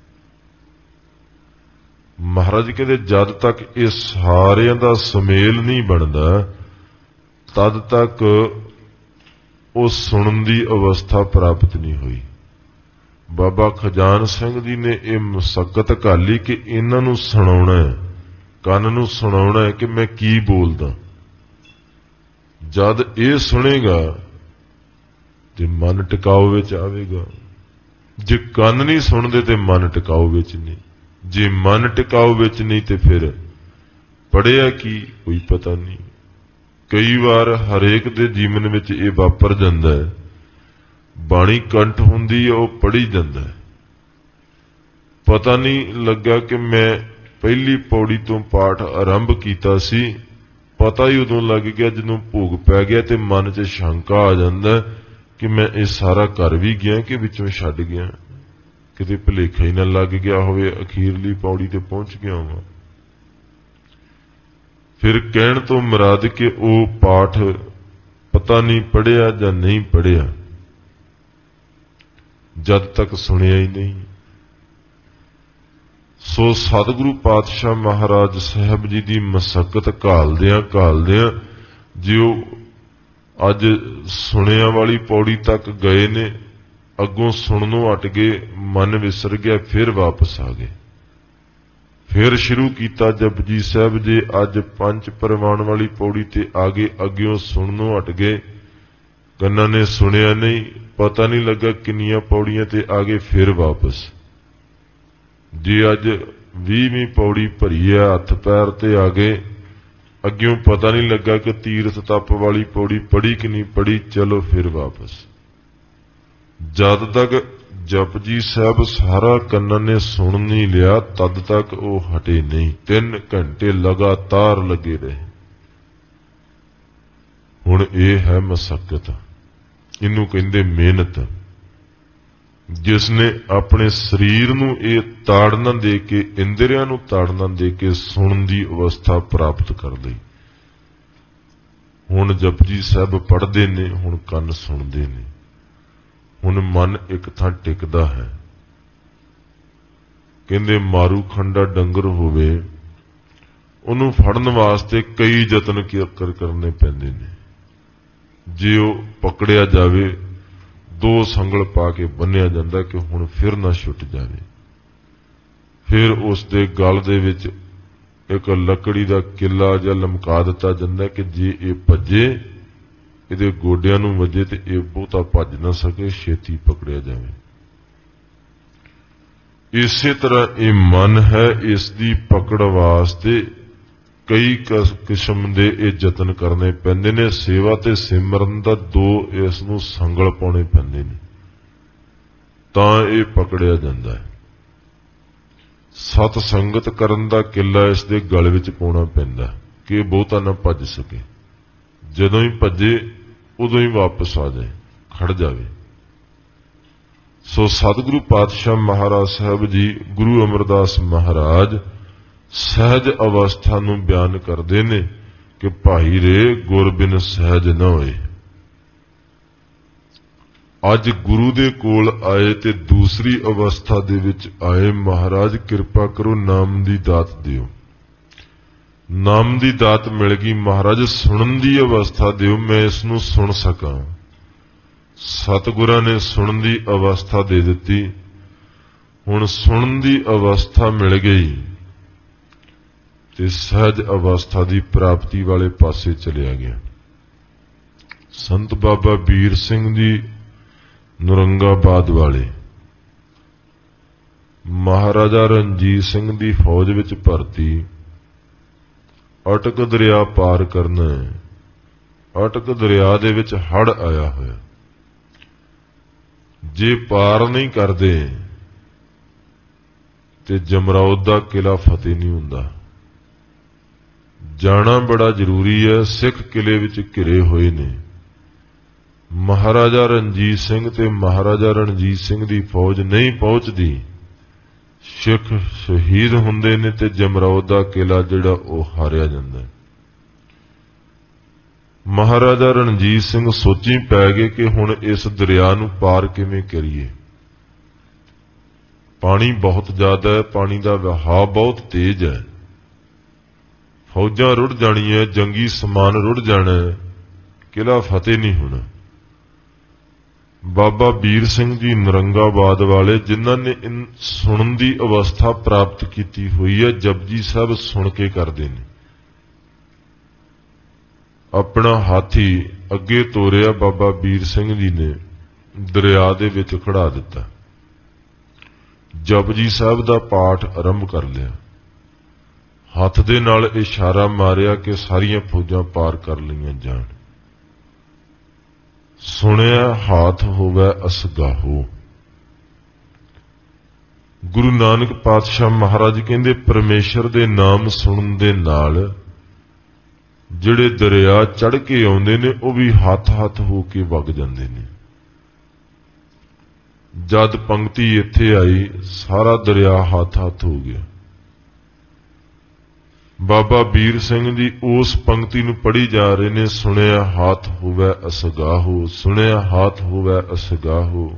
महाराज कहते जद तक ये सारियां दा सुमेल नहीं बनता, तद तक वो सुनन की अवस्था प्राप्त नहीं हुई। बाबा खजान सिंह जी ने यह मसक्कत घाली कि इन्हां नूं सुणाउणा है, कंन नूं सुणाउणा है कि मैं की बोलदा। जद ये सुनेगा तो मन टिकाऊ विच आवेगा, जे कंन नहीं सुनदे तो मन टिकाऊ विच नहीं, जे मन टिकाऊ विच नहीं तो फिर पढ़िया की कोई पता नहीं। कई बार हरेक दे जीवन विच ये वापर जांदा है, बाणी कंठ हुंदी है, वो पढ़ी जांदा है, पता नहीं लगा कि मैं पहली पौड़ी तो पाठ आरंभ कीता सी, पता ही उदों लग गया जदों भोग पै गया तो मन च शंका आ जांदा है कि मैं ये सारा कर भी गया कि विचों छड्ड गया, किते भुलेखा ही ना लग गया होवे, अखीरली पौड़ी ते पहुंच गया होवां। फिर कहण तो मुराद कि वो पाठ पता नहीं पढ़िया जां नहीं पढ़िया, जद तक सुनिया ही नहीं। सो सतगुरु पातशाह महाराज साहब जी की मसक्कत घालदियां घालदियां जो अज सुनिया वाली पौड़ी तक गए ने, अगों सुननों हट गए, मन विसर गया, फिर वापस आ गए, फिर शुरू किया जपजी साहब जी। अज पंच परवान वाली पौड़ी ते आगे, अग्यों सुननों हट गए, कन्ना ने सुनिया नहीं, पता नहीं लगा किन्नियां पौड़ियां ते आगे, फिर वापस। जे अज बीहवीं पौड़ी भरी है, हथ पैर ते आ गए, अग्यों पता नहीं लगा कि तीर्थ तप वाली पौड़ी पढ़ी कि नहीं पढ़ी, चलो फिर वापस। जद तक जपजी साहब सारा कन्ना ने सुन नहीं लिया, तद तक वो हटे नहीं, तीन घंटे लगातार लगे रहे। हुण ये है मसक्कत, इनू कहंदे मेहनत। जिसने अपने शरीर नूं ये ताड़ना दे के, इंद्रियां नूं ताड़ना दे के सुनन दी अवस्था प्राप्त कर लई। हुण जपजी साहब पढ़दे ने, हुण कंन सुनदे ने, हुण मन एक थां टिकदा है। कहंदे मारू खंडा डंगर होवे, उहनूं फड़न वास्ते कई यतन कर करने पैंदे ने। जे ओह पकड़िया जावे, दो संगल पा के बन्निया जांदा कि हुण फिर ना छुट जावे। फिर उस दे गल दे विच एक लकड़ी दा किला जां लमका दिता जांदा कि जे ये भजे, इहदे गोडियां नूं वजे ते ये बहुता भज ना सके, छेती पकड़िया जावे। इसे तरह ये मन है, इसकी पकड़ वास्ते कई किस्म के ये यतन करने पैंदे ने। सेवा ते सिमरन दा दो इसनूं संगल पाउणे पैंदे ने, तां ये पकड़िया जांदा है। सत संगत करन दा किला इस दे गल विच पाउणा पैंदा कि बहुता ना भज सके। जदों ही भजे उदों ही वापस आ जाए, खड़ जावे। सो सतगुरु पातशाह महाराज साहब जी, गुरु अमरदास महाराज सहज अवस्था नूं बयान करते ने कि भाई रे गुर बिन सहज न होए। अज गुरु दे कोल आए ते दूसरी अवस्था दे विच आए, महाराज कृपा करो नाम दी दात दिओ। नाम दी दात मिल गई, महाराज सुनन दी अवस्था दिओ, मैं इसनूं सुन सकां। सतगुरां ने सुनन दी अवस्था दे दित्ती। हुण सुनन दी अवस्था मिल गई ते सहज अवस्था की प्राप्ति वाले पासे चलिया गया। संत बाबा बीर सिंह जी नौरंगाबाद वाले महाराजा रणजीत सिंह की फौज विच भर्ती, अटक दरिया पार करना है। अटक दरिया दे विच हड़ आया होया, जे पार नहीं करते ते जमरौद दा किला फतेह नहीं हुंदा। ਜਾਣਾ ਬੜਾ ਜ਼ਰੂਰੀ ਹੈ। ਸਿੱਖ ਕਿਲੇ ਵਿੱਚ ਘਿਰੇ ਹੋਏ ਨੇ। ਮਹਾਰਾਜਾ ਰਣਜੀਤ ਸਿੰਘ ਤੇ ਮਹਾਰਾਜਾ ਰਣਜੀਤ ਸਿੰਘ ਦੀ ਫੌਜ ਨਹੀਂ ਪਹੁੰਚਦੀ। ਸਿੱਖ ਸ਼ਹੀਦ ਹੁੰਦੇ ਨੇ ਤੇ ਜਮਰੌਦ ਦਾ ਕਿਲਾ ਜਿਹੜਾ ਉਹ ਹਾਰਿਆ ਜਾਂਦਾ ਹੈ। ਮਹਾਰਾਜਾ ਰਣਜੀਤ ਸਿੰਘ ਸੋਚੀ ਪੈ ਗਏ ਕਿ ਹੁਣ ਇਸ ਦਰਿਆ ਨੂੰ ਪਾਰ ਕਿਵੇਂ ਕਰੀਏ। ਪਾਣੀ ਬਹੁਤ ਜ਼ਿਆਦਾ ਹੈ, ਪਾਣੀ ਦਾ ਵਹਾਅ ਬਹੁਤ ਤੇਜ਼ ਹੈ। ਫੌਜਾਂ ਰੁੜ ਜਾਣੀਆਂ, ਜੰਗੀ ਸਮਾਨ ਰੁੜ ਜਾਣਾ, ਕਿਲਾ ਫਤਿਹ ਨਹੀਂ ਹੋਣਾ। ਬਾਬਾ ਵੀਰ ਸਿੰਘ ਜੀ ਨਰੰਗਾਬਾਦ ਵਾਲੇ, ਜਿਨ੍ਹਾਂ ਨੇ ਸੁਣਨ ਦੀ ਅਵਸਥਾ ਪ੍ਰਾਪਤ ਕੀਤੀ ਹੋਈ ਹੈ, ਜਪਜੀ ਸਾਹਿਬ ਸੁਣ ਕੇ ਕਰਦੇ ਨੇ। ਆਪਣਾ ਹਾਥੀ ਅੱਗੇ ਤੋਰਿਆ ਬਾਬਾ ਵੀਰ ਸਿੰਘ ਜੀ ਨੇ, ਦਰਿਆ ਦੇ ਵਿੱਚ ਖੜਾ ਦਿੱਤਾ। ਜਪਜੀ ਸਾਹਿਬ ਦਾ ਪਾਠ ਆਰੰਭ ਕਰ ਲਿਆ। ਹੱਥ ਦੇ ਨਾਲ ਇਸ਼ਾਰਾ ਮਾਰਿਆ ਕਿ ਸਾਰੀਆਂ ਫੌਜਾਂ ਪਾਰ ਕਰ ਲਈਆਂ ਜਾਣ। ਸੁਣਿਆ ਹਾਥ ਹੋਵੇ ਅਸਗਾਹੋ। ਗੁਰੂ ਨਾਨਕ ਪਾਤਸ਼ਾਹ ਮਹਾਰਾਜ ਕਹਿੰਦੇ ਪਰਮੇਸ਼ਰ ਦੇ ਨਾਮ ਸੁਣਨ ਦੇ ਨਾਲ ਜਿਹੜੇ ਦਰਿਆ ਚੜ੍ਹ ਕੇ ਆਉਂਦੇ ਨੇ ਉਹ ਵੀ ਹੱਥ-ਹੱਥ ਹੋ ਕੇ ਵਗ ਜਾਂਦੇ ਨੇ। ਜਦ ਪੰਕਤੀ ਇੱਥੇ ਆਈ, ਸਾਰਾ ਦਰਿਆ ਹੱਥ-ਹੱਥ ਹੋ ਗਿਆ। ਬਾਬਾ ਵੀਰ ਸਿੰਘ ਜੀ ਉਸ ਪੰਕਤੀ ਨੂੰ ਪੜ੍ਹੀ ਜਾ ਰਹੇ ਨੇ। ਸੁਣਿਆ ਹਾਥ ਹੋਵੇ ਅਸਗਾਹੋ, ਸੁਣਿਆ ਹਾਥ ਹੋਵੇ ਅਸਗਾਹੋ।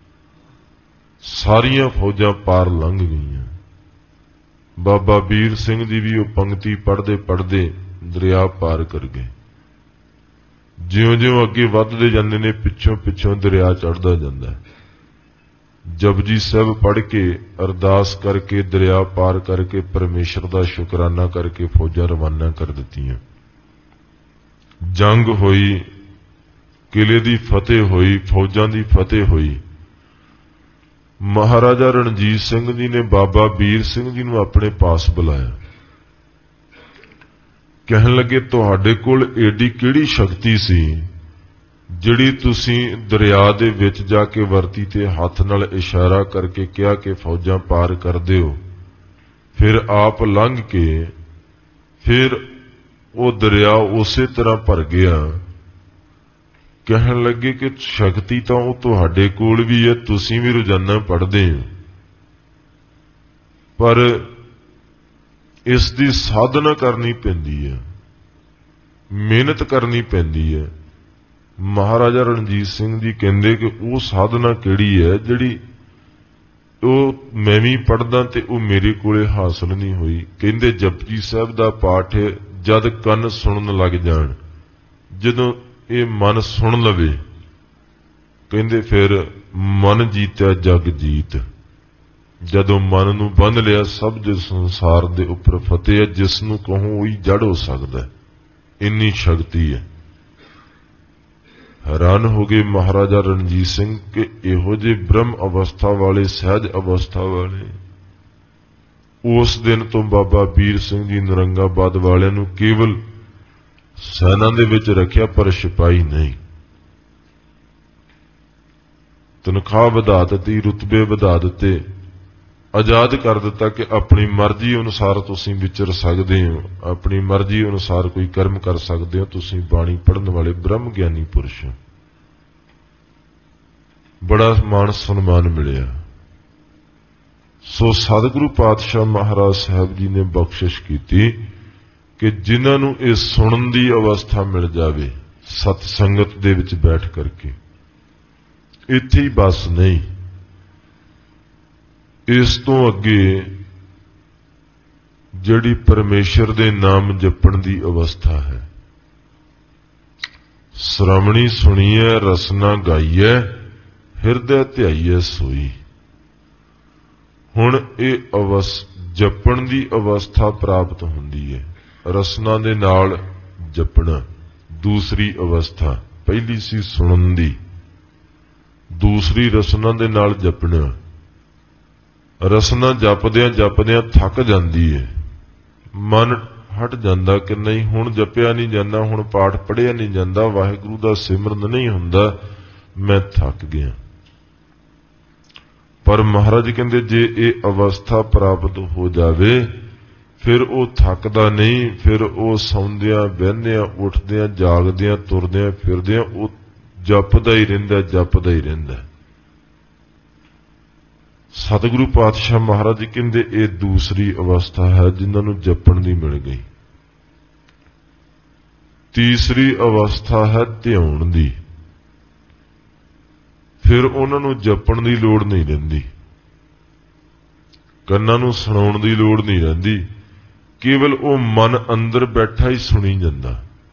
ਸਾਰੀਆਂ ਫੌਜਾਂ ਪਾਰ ਲੰਘ ਗਈਆਂ। ਬਾਬਾ ਵੀਰ ਸਿੰਘ ਜੀ ਵੀ ਉਹ ਪੰਕਤੀ ਪੜ੍ਹਦੇ ਪੜ੍ਹਦੇ ਦਰਿਆ ਪਾਰ ਕਰ ਗਏ। ਜਿਉਂ-ਜਿਉਂ ਅੱਗੇ ਵੱਧਦੇ ਜਾਂਦੇ ਨੇ, ਪਿੱਛੋਂ ਪਿੱਛੋਂ ਦਰਿਆ ਚੜ੍ਹਦਾ ਜਾਂਦਾ ਹੈ। ਜਪਜੀ ਸਾਹਿਬ ਪੜ੍ਹ ਕੇ, ਅਰਦਾਸ ਕਰਕੇ, ਦਰਿਆ ਪਾਰ ਕਰਕੇ, ਪਰਮੇਸ਼ਰ ਦਾ ਸ਼ੁਕਰਾਨਾ ਕਰਕੇ ਫੌਜਾਂ ਰਵਾਨਾ ਕਰ ਦਿੱਤੀਆਂ। ਜੰਗ ਹੋਈ, ਕਿਲੇ ਦੀ ਫਤਿਹ ਹੋਈ, ਫੌਜਾਂ ਦੀ ਫਤਿਹ ਹੋਈ। ਮਹਾਰਾਜਾ ਰਣਜੀਤ ਸਿੰਘ ਜੀ ਨੇ ਬਾਬਾ ਵੀਰ ਸਿੰਘ ਜੀ ਨੂੰ ਆਪਣੇ ਪਾਸ ਬੁਲਾਇਆ। ਕਹਿਣ ਲੱਗੇ, ਤੁਹਾਡੇ ਕੋਲ ਏਡੀ ਕਿਹੜੀ ਸ਼ਕਤੀ ਸੀ ਜਿਹੜੀ ਤੁਸੀਂ ਦਰਿਆ ਦੇ ਵਿੱਚ ਜਾ ਕੇ ਵਰਤੀ ਤੇ ਹੱਥ ਨਾਲ ਇਸ਼ਾਰਾ ਕਰਕੇ ਕਿਹਾ ਕਿ ਫੌਜਾਂ ਪਾਰ ਕਰ ਦਿਓ, ਫਿਰ ਆਪ ਲੰਘ ਕੇ ਫਿਰ ਉਹ ਦਰਿਆ ਉਸੇ ਤਰ੍ਹਾਂ ਭਰ ਗਿਆ। ਕਹਿਣ ਲੱਗੇ ਕਿ ਸ਼ਕਤੀ ਤਾਂ ਉਹ ਤੁਹਾਡੇ ਕੋਲ ਵੀ ਹੈ, ਤੁਸੀਂ ਵੀ ਰੋਜ਼ਾਨਾ ਪੜ੍ਹਦੇ ਹੋ, ਪਰ ਇਸ ਦੀ ਸਾਧਨਾ ਕਰਨੀ ਪੈਂਦੀ ਹੈ, ਮਿਹਨਤ ਕਰਨੀ ਪੈਂਦੀ ਹੈ। ਮਹਾਰਾਜਾ ਰਣਜੀਤ ਸਿੰਘ ਜੀ ਕਹਿੰਦੇ ਕਿ ਉਹ ਸਾਧਨਾ ਕਿਹੜੀ ਹੈ ਜਿਹੜੀ ਉਹ ਮੈਂ ਵੀ ਪੜ੍ਹਦਾ ਤੇ ਉਹ ਮੇਰੇ ਕੋਲੇ ਹਾਸਲ ਨਹੀਂ ਹੋਈ। ਕਹਿੰਦੇ ਜਪਜੀ ਸਾਹਿਬ ਦਾ ਪਾਠ ਜਦ ਕੰਨ ਸੁਣਨ ਲੱਗ ਜਾਣ, ਜਦੋਂ ਇਹ ਮਨ ਸੁਣ ਲਵੇ, ਕਹਿੰਦੇ ਫਿਰ ਮਨ ਜੀਤਿਆ ਜਗ ਜੀਤ। ਜਦੋਂ ਮਨ ਨੂੰ ਬੰਨ੍ਹ ਲਿਆ, ਸਭ ਦੇ ਸੰਸਾਰ ਦੇ ਉੱਪਰ ਫਤਿਹ ਹੈ। ਜਿਸ ਨੂੰ ਕਹੋ ਉਹੀ ਜੜ ਹੋ ਸਕਦਾ, ਇੰਨੀ ਸ਼ਕਤੀ ਹੈ। ਹੈਰਾਨ ਹੋ ਗਏ ਮਹਾਰਾਜਾ ਰਣਜੀਤ ਸਿੰਘ ਕਿ ਇਹੋ ਜਿਹੇ ਬ੍ਰਹਮ ਅਵਸਥਾ ਵਾਲੇ, ਸਹਿਜ ਅਵਸਥਾ ਵਾਲੇ। ਉਸ ਦਿਨ ਤੋਂ ਬਾਬਾ ਵੀਰ ਸਿੰਘ ਜੀ ਨਰੰਗਾਬਾਦ ਵਾਲਿਆਂ ਨੂੰ ਕੇਵਲ ਸੈਨਾ ਦੇ ਵਿੱਚ ਰੱਖਿਆ, ਪਰ ਸਿਪਾਹੀ ਨਹੀਂ। ਤਨਖਾਹ ਵਧਾ ਦਿੱਤੀ, ਰੁਤਬੇ ਵਧਾ ਦਿੱਤੇ, ਆਜ਼ਾਦ ਕਰ ਦਿੱਤਾ ਕਿ ਆਪਣੀ ਮਰਜ਼ੀ ਅਨੁਸਾਰ ਤੁਸੀਂ ਵਿਚਰ ਸਕਦੇ ਹੋ, ਆਪਣੀ ਮਰਜ਼ੀ ਅਨੁਸਾਰ ਕੋਈ ਕਰਮ ਕਰ ਸਕਦੇ ਹੋ। ਤੁਸੀਂ ਬਾਣੀ ਪੜ੍ਹਨ ਵਾਲੇ ਬ੍ਰਹਮ ਗਿਆਨੀ ਪੁਰਸ਼ ਹੋ। ਬੜਾ ਮਾਣ ਸਨਮਾਨ ਮਿਲਿਆ। ਸੋ ਸਤਿਗੁਰੂ ਪਾਤਸ਼ਾਹ ਮਹਾਰਾਜ ਸਾਹਿਬ ਜੀ ਨੇ ਬਖਸ਼ਿਸ਼ ਕੀਤੀ ਕਿ ਜਿਨ੍ਹਾਂ ਨੂੰ ਇਹ ਸੁਣਨ ਦੀ ਅਵਸਥਾ ਮਿਲ ਜਾਵੇ ਸਤ ਸੰਗਤ ਦੇ ਵਿੱਚ ਬੈਠ ਕਰਕੇ, ਇੱਥੇ ਹੀ ਬਸ ਨਹੀਂ, ਇਸ ਤੋਂ ਅੱਗੇ ਜਿਹੜੀ ਪਰਮੇਸ਼ਰ ਦੇ ਨਾਮ ਜਪਣ ਦੀ ਅਵਸਥਾ ਹੈ। ਸ਼੍ਰਵਣੀ ਸੁਣੀਐ ਰਸਨਾ ਗਾਈਐ, ਹਿਰਦੈ ਧਿਆਈਐ ਸੋਈ। ਹੁਣ ਇਹ ਅਵਸ ਜਪਣ ਦੀ ਅਵਸਥਾ ਪ੍ਰਾਪਤ ਹੁੰਦੀ ਹੈ। ਰਸਨਾ ਦੇ ਨਾਲ ਜਪਣਾ ਦੂਸਰੀ ਅਵਸਥਾ, ਪਹਿਲੀ ਸੀ ਸੁਣਨ ਦੀ, ਦੂਸਰੀ ਰਸਨਾ ਦੇ ਨਾਲ ਜਪਣਾ। ਰਸਨਾ ਜਪਦਿਆਂ ਜਪਦਿਆਂ ਥੱਕ ਜਾਂਦੀ ਹੈ, ਮਨ ਹਟ ਜਾਂਦਾ ਕਿ ਨਹੀਂ ਹੁਣ ਜਪਿਆ ਨਹੀਂ ਜਾਂਦਾ, ਹੁਣ ਪਾਠ ਪੜ੍ਹਿਆ ਨਹੀਂ ਜਾਂਦਾ, ਵਾਹਿਗੁਰੂ ਦਾ ਸਿਮਰਨ ਨਹੀਂ ਹੁੰਦਾ, ਮੈਂ ਥੱਕ ਗਿਆ। ਪਰ ਮਹਾਰਾਜ ਕਹਿੰਦੇ ਜੇ ਇਹ ਅਵਸਥਾ ਪ੍ਰਾਪਤ ਹੋ ਜਾਵੇ फिर वो थकदा नहीं, फिर वो सौंदियां बहंदियां उठदियां जागदियां तुरदियां फिरदियां वो जपदा ही रहिंदा जपदा ही रहिंदा। सतगुरु पातशाह महाराज जी कहंदे ये दूसरी अवस्था है जिन्हां नूं जपण दी मिल गई। तीसरी अवस्था है ध्यान दी, फिर उन्हां नूं जपण दी लोड़ नहीं रहिंदी, ਕੰਨਾਂ ਨੂੰ ਸੁਣਾਉਣ ਦੀ ਲੋੜ नहीं रहिंदी, केवल वो मन अंदर बैठा ही सुनी जांदा।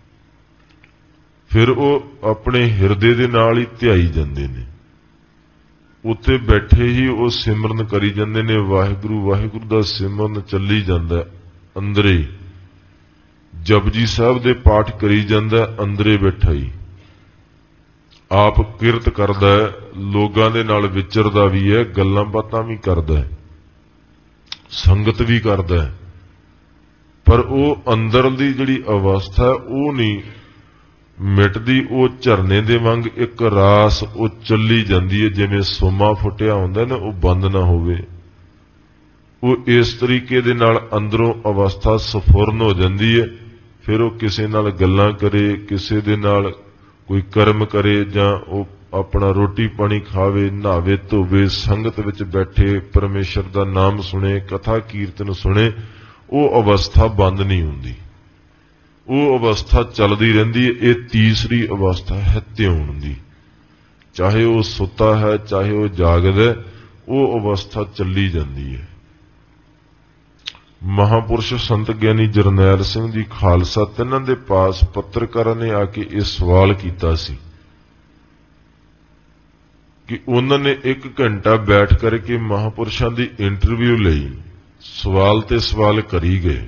फिर वो अपने हिरदे दे नाल ही ध्याई जांदे ने, उत्थे बैठे ही वो सिमरन करी जांदे ने, वाहिगुरू वाहिगुरू दा सिमरन चली जांदा अंदरे। जपजी साहब दे पाठ करी जांदा अंदरे बैठा ही, आप किरत करदा है, लोगां दे नाल विचरदा भी है, गल्लां बातां भी करदा है, संगत भी करदा है, पर वो अंदरली जिहड़ी अवस्था है वो नहीं मिटदी। वो झरने दे वांग एक रास वो चली जांदी है, जिवें सोमा फुटिया हुंदा ना, वो बंद ना होवे। वो इस तरीके दे नाल अंदरों अवस्था सफुरन हो जांदी है। फिर वो किसे नाल गल्लां करे, किसे दे नाल कोई कर्म करे, जां वो अपना रोटी पानी खावे, नहावे धोवे, संगत विच बैठे, परमेश्वर दा नाम सुने, कथा कीर्तन सुने, वो अवस्था बंद नहीं हुंदी, वो अवस्था चलदी रहिंदी है। ये तीसरी अवस्था है ध्यान दी, चाहे वो सुता है चाहे वो जागदा है, वो अवस्था चली जांदी है। महापुरुष संत ज्ञानी जरनैल सिंह जी खालसा तिन्हां दे पास पत्रकारां ने आके इह सवाल कीता सी कि उन्होंने एक घंटा बैठ करके महापुरुषों की इंटरव्यू लई, सवाल ते सवाल करी गए।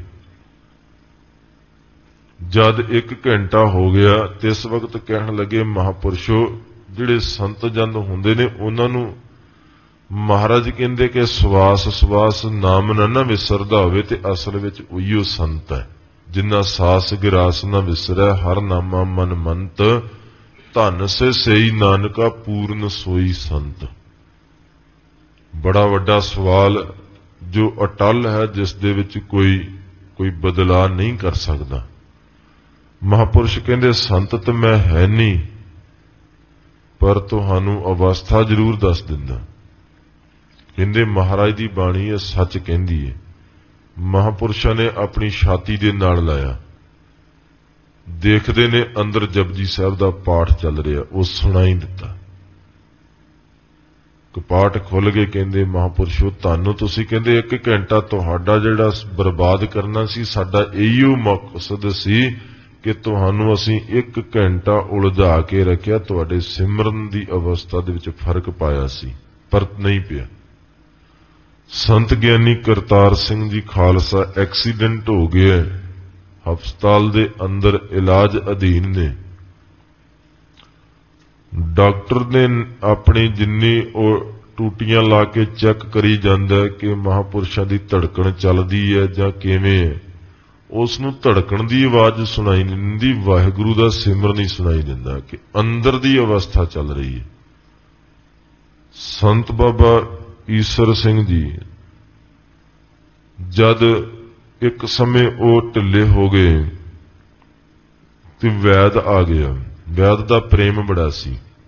जद एक घंटा हो गया तो इस वक्त कहन लगे, महापुरुषो जिहड़े संत जन हुंदे ने उन्हां नूं महाराज कहंदे कि सवास सवास नाम ना ना विसरदा होवे ते असल विच उहिओ संत है, जिन्ना सास गिरास ना विसरै, हर नामा मन मंत, धन से सही नानका पूर्ण सोई संत। बड़ा वड्डा सवाल जो अटल है, जिस दे विच कोई कोई बदलाव नहीं कर सकता। महापुरुष कहंदे संत तो मैं है नहीं, पर तुहानू अवस्था जरूर दस दिंदा। कहंदे महाराज दी बाणी है, सच कहंदी है। महापुरुषां ने अपनी छाती दे नाल लाया, देखते ने अंदर जपजी साहब दा पाठ चल रहा, वो सुनाई दिता। कपाट खुल गए, कहंदे महापुरुषो तानू तुसीं कहंदे एक घंटा तुहाडा जिहड़ा बर्बाद करना सी, साडा इहिओ मकसद सी कि तुहानू असीं एक घंटा उलझा के रखिया, तुहाडे सिमरन दी अवस्था दे विच फर्क पाया सी, पर नहीं पिया। संत ज्ञानी करतार सिंह जी खालसा एक्सीडेंट हो गया, हस्पताल दे अंदर इलाज अधीन ने। डॉक्टर ने अपनी जिन्नी टूटियां ला के चेक करी जांदा है कि महापुरुषां दी धड़कन चलदी है जां किवें है, उसनूं धड़कन दी आवाज सुनाई नहीं दिंदी, वाहिगुरू दा सिमरन नहीं सुनाई दिंदा कि अंदर दी अवस्था चल रही है। संत बाबा ईसर सिंह जी जद एक समय वो ढिले हो गए तो वैद आ गया। वैद दा प्रेम बड़ा सी।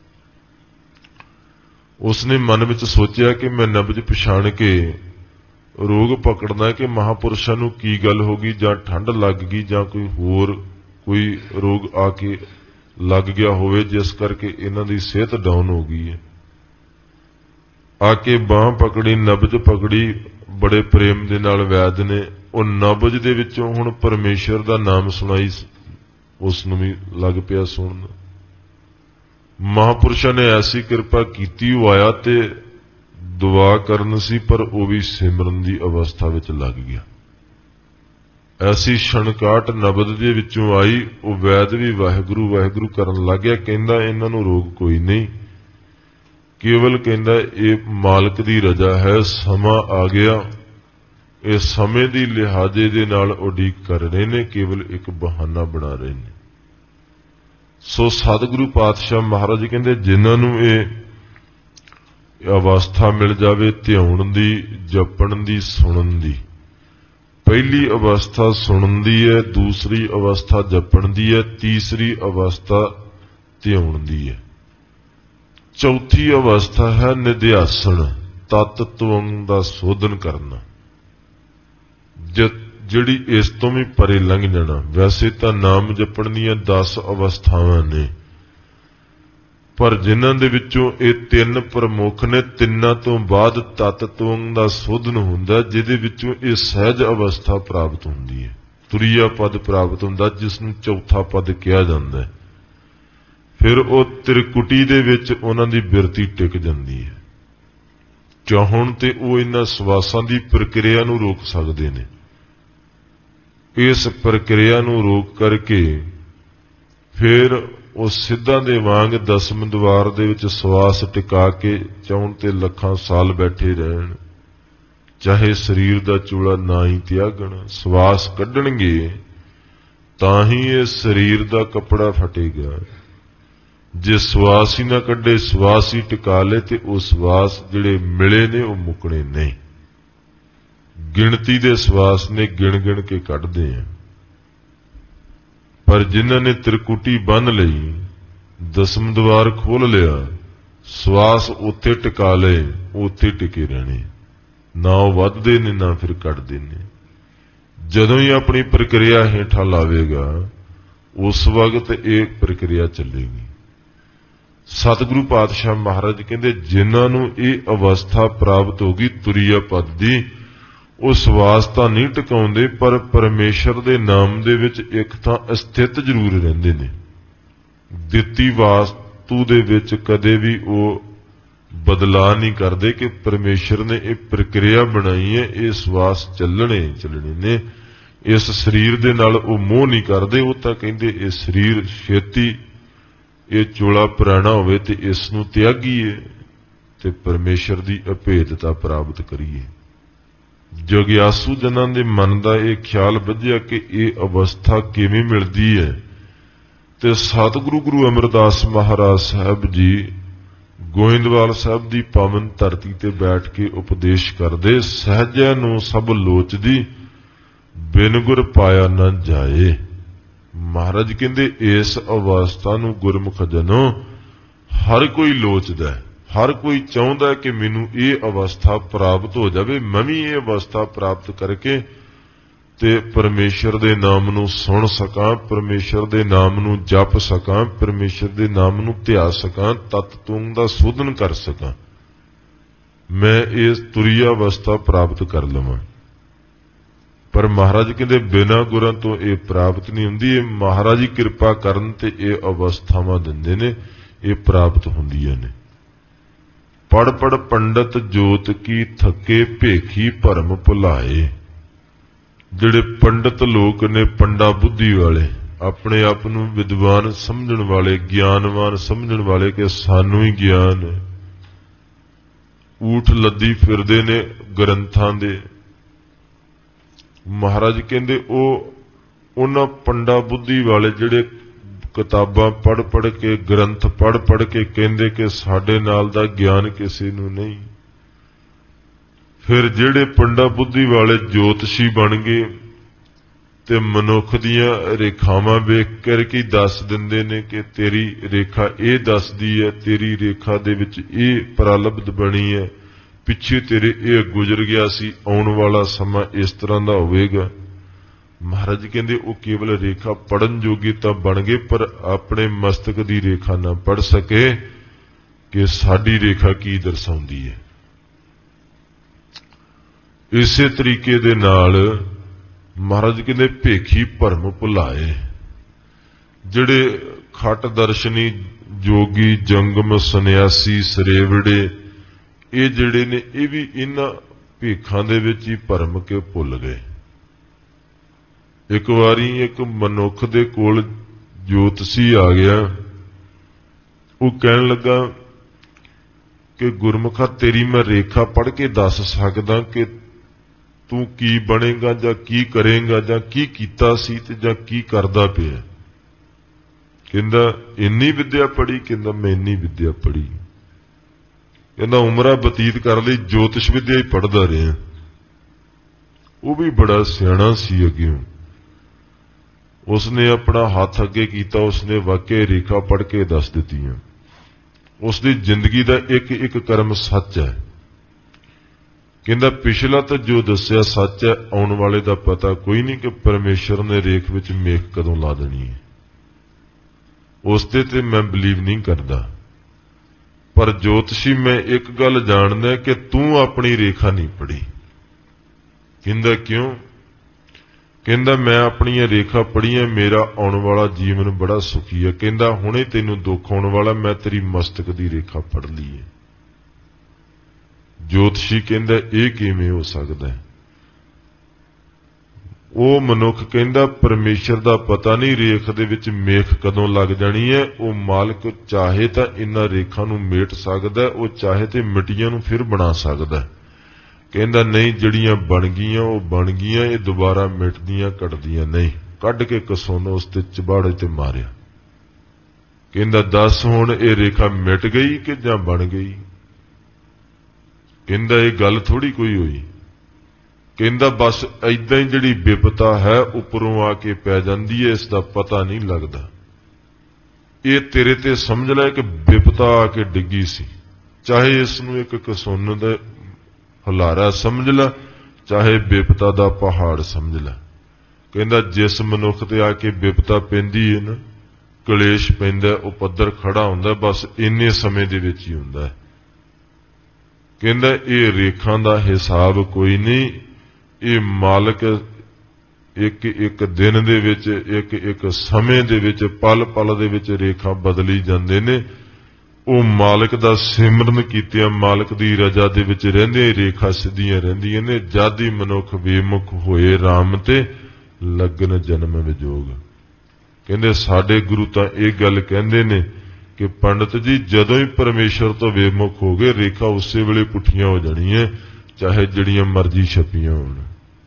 उसने मन विच सोचा कि मैं नब्ज पछाण के रोग पकड़ना कि महापुरुषां नूं की गल होगी, जां ठंड लग गई जां कोई होर कोई रोग आके लग गया होवे जिस करके इन्हां दी सेहत डाउन हो गई है। आके बांह पकड़ी, नब्ज पकड़ी, बड़े प्रेम दे नाल वैद ने ਉਹ नब्ज दे विचों हुण परमेश्वर दा नाम सुनाई, उसनूं भी लग पिया सुणन। महापुरुषां ने ऐसी किरपा कीती, वो आया ते दुआ करन सी, पर वो भी सिमरन दी अवस्था विच लग गया। ऐसी छणकाट नब्ज दे विचों आई, वो वैद भी वाहिगुरू वाहिगुरू करन लग गया। कहंदा इन्हां नूं रोग कोई नहीं, केवल कहंदा ये मालक दी रजा है, समा आ गया, इस समय की लिहाजे दे नाल उडीक कर रहे ने, केवल एक बहाना बना रहे ने। सो सतगुरु पातशाह महाराज जी कहंदे जिन्हां नूं इह अवस्था मिल जावे ध्यान दी, जपण दी, सुणन दी, पहली अवस्था सुनन दी है, दूसरी अवस्था जपण दी है, तीसरी अवस्था ध्यान दी है, चौथी अवस्था है निध्यासन, तत त्वं दा शोधन करना, जिहड़ी इस तो भी परे लंघ जाना। वैसे तो नाम जपण दी दस अवस्थावां ने, पर जिन्हां दे विचों ये तीन प्रमुख ने, तिन्नां तो बाद तत त्वं दा शोधन हुंदा, जिहदे विचों ये सहज अवस्था प्राप्त हुंदी है, तुरीया पद प्राप्त हुंदा, जिसनूं चौथा पद कहा जांदा है। फिर वो त्रिकुटी दे विच उन्हां दी बिरती टिक जांदी है। चाहण ते वो इन्हां सवासां दी प्रक्रिया नूं रोक सकदे ने। इस प्रक्रिया नूं रोक करके फिर वो सिद्धां दे वांग दसम द्वार दे विच सवास टिका के चाहण ते लखां साल बैठे रहन, चाहे शरीर दा चूड़ा ना ही त्यागण, सवास कड्ढणगे तां ही ये शरीर दा कपड़ा फटेगा। जे सवास ही ना कड्ढे, सवास ही टिका ले, ते वो सवास जिहड़े मिले ने वो मुकणे नहीं। गिणती दे सवास ने, गिण गिण के कढ़दे हैं। पर जिन्हां ने त्रिकुटी बन लई, दसम द्वार खोल लिया, सवास उत्थे टिका ले, उत्थे टिके रहने, ना वधदे ने ना फिर कढ़दे ने। जदों ही अपनी प्रक्रिया हेठा लावेगा, उस वक्त एक प्रक्रिया चलेगी। सतगुरु पातशाह महाराज कहते जिन्हां नूं इह अवस्था प्राप्त होगी तुरीया पद दी, वो सवास तां नहीं टिकाउंदे, पर परमेश्वर दे नाम दे विच एक तां स्थित जरूर रहिंदे ने। दित्ती वास्तु दे विच कदे भी वो बदलाव नहीं करते कि परमेश्वर ने यह प्रक्रिया बनाई है, ये सवास चलने चलने ने। इस शरीर दे नाल वो मोह नहीं करते, वो तां कहंदे ये शरीर छेती ये चोला पुराना होवे ते इसनूं त्यागीए ते परमेश्वर दी अभेदता प्राप्त करिए। जगियासू जनां दे मन दा ये ख्याल बधिया कि ये अवस्था किवें मिलदी है, ते सतगुरु गुरु अमरदास महाराज साहब जी गोइंदवाल साहब दी पावन धरती ते बैठ के उपदेश करदे, सहजै नूं सब लोचदी, बिन गुर पाया न जाए। महाराज कहंदे इस अवस्था नूं गुरमुख जनों हर कोई लोचदा है, हर कोई चाहुंदा है कि मैनूं ये अवस्था प्राप्त हो जाए, मैं भी ये अवस्था प्राप्त करके ते परमेश्वर दे नाम नूं सुन सकां, परमेश्वर दे नाम नूं जप सकां, परमेश्वर दे नाम नूं ध्या सकां, तत त्वं दा शोधन कर सकां, मैं इस तुरीया अवस्था प्राप्त कर लवां। पर महाराज कहते बिना गुरां तो ये प्राप्त नहीं हुंदी, ये महाराज ही कृपा करन ते ये अवस्थावां दिंदे ने, ये प्राप्त हुंदियां ने। पढ़ पढ़ पंडित जोत की थके भेखी भरम भुलाए। जिहड़े पंडित लोग ने, पंडा बुद्धि वाले, अपने आप नूं विद्वान समझण वाले, ज्ञानवान समझण वाले कि सानू ही ज्ञान है, ऊठ लद्दी फिरदे ने ग्रंथां दे। महाराज कहंदे ओ उन्हां पंडा बुद्धि वाले जिहड़े किताबां पढ़ पढ़ के, ग्रंथ पढ़ पढ़ के कहंदे कि साडे नाल दा ज्ञान किसी नूं नहीं। फिर जिहड़े पंडा बुद्धि वाले ज्योतिषी बन गए ते मनुख दियां रेखावां वेख करके दस दिंदे ने कि तेरी रेखा ये दसदी है, तेरी रेखा दे विच ये प्रालब्ध बनी है, पिछे तेरे ये गुजर गया सी, आउण वाला समा इस तरह दा होवेगा। महाराज कहंदे वो केवल रेखा पढ़न जोगी तां बन गए, पर अपने मस्तक दी रेखा ना पढ़ सके कि साडी रेखा की दर्शाउंदी है। इसे तरीके दे नाल महाराज कहंदे भेखी भरम भुलाए। जिहड़े खट दर्शनी जोगी जंगम सन्यासी सरेवड़े ये जिहड़े ने ये भी इन्हां भेखां दे विच ही भरम के भुल गए। एक वारी एक मनुख दे कोल ज्योतिषी आ गया, वो कहन लगा कि गुरमुखा तेरी मैं रेखा पढ़ के दस सकदा कि तू की बनेगा जां की करेगा, जां की कीता सी ते जां की करदा पिया। कहंदा इन्नी विद्या पढ़ी, कहंदा मैं इन्नी विद्या पढ़ी। कहंदा उमरा बतीत कर ली ज्योतिष विद्या ही पढ़दा रहा। वो भी बड़ा सियाणा सी अग्यों। उसने अपना हाथ अगे कीता, उसने वाकई रेखा पढ़ के दस दित्तियां। उसकी जिंदगी का एक एक कर्म सच है। कहंदा पिछला तो जो दस्या सच है, आने वाले का पता कोई नहीं कि परमेश्वर ने रेख विच मेख कदों ला देनी है। उसते ते मैं बिलीव नहीं करता, पर ज्योतिषी मैं एक गल जानदा कि तू अपनी रेखा नहीं पढ़ी। कहंदा क्यों? कहंदा मैं अपनी रेखा पढ़ियां, मेरा आने वाला जीवन बड़ा सुखी है। कहंदा हुणे तैनूं दुख आने वाला, मैं तेरी मस्तक की रेखा पढ़ ली है। ज्योतिषी कहंदा यह किवें हो सकदा है? वो मनुख कहंदा परमेश्वर दा पता नहीं रेख दे विच मेख कदों लग जानी है। वो मालिक चाहे तो इन्हां रेखा नूं मेट सकदा है, वो चाहे तो मिट्टियां नूं फिर बना सकदा है। कहंदा नहीं, जड़ियां बन गईयां वो बन गईयां, ये दोबारा मिटदियां कटदियां नहीं। कढ के कसोन उसते चबाड़े ते मारिया। कहंदा दस हुण ये रेखा मिट गई कि जां बन गई? कहंदा ये गल थोड़ी कोई हुई। कहंदा बस ऐदां ही जिहड़ी विपता है उपरों आके पै जांदी है, इसका पता नहीं लगता। ये तेरे ते समझ लै कि विपता आके डिगी सी, चाहे इसनूं एक कसुन दा हुलारा समझ ला, चाहे विपता दा पहाड़ समझ ला। कहंदा जिस मनुख ते आके विपता पैंदी है ना, कलेश पैंदा, वो पत्थर खड़ा हुंदा, बस इन्ने समय दे विच ही हुंदा है। कहंदा ये रेखां दा हिसाब कोई नहीं, ये मालिक एक एक दिन दे विच, एक एक समय दे विच, पल पल दे विच रेखा बदली जांदे ने। वो मालिक दा सिमरन कीतियां, मालिक दी रजा दे विच रहिंदे रेखा सिद्धियां रहिंदियां ने। जद ही मनुख बेमुख होए राम ते लगन जन्म विजोग। कहंदे साडे गुरु तां इह गल कहंदे ने कि पंडित जी जदों ही परमेश्वर तो बेमुख हो गए, रेखा उसे वेले पुठियां हो जाणियां, चाहे जड़ियां मर्जी छपियां होण।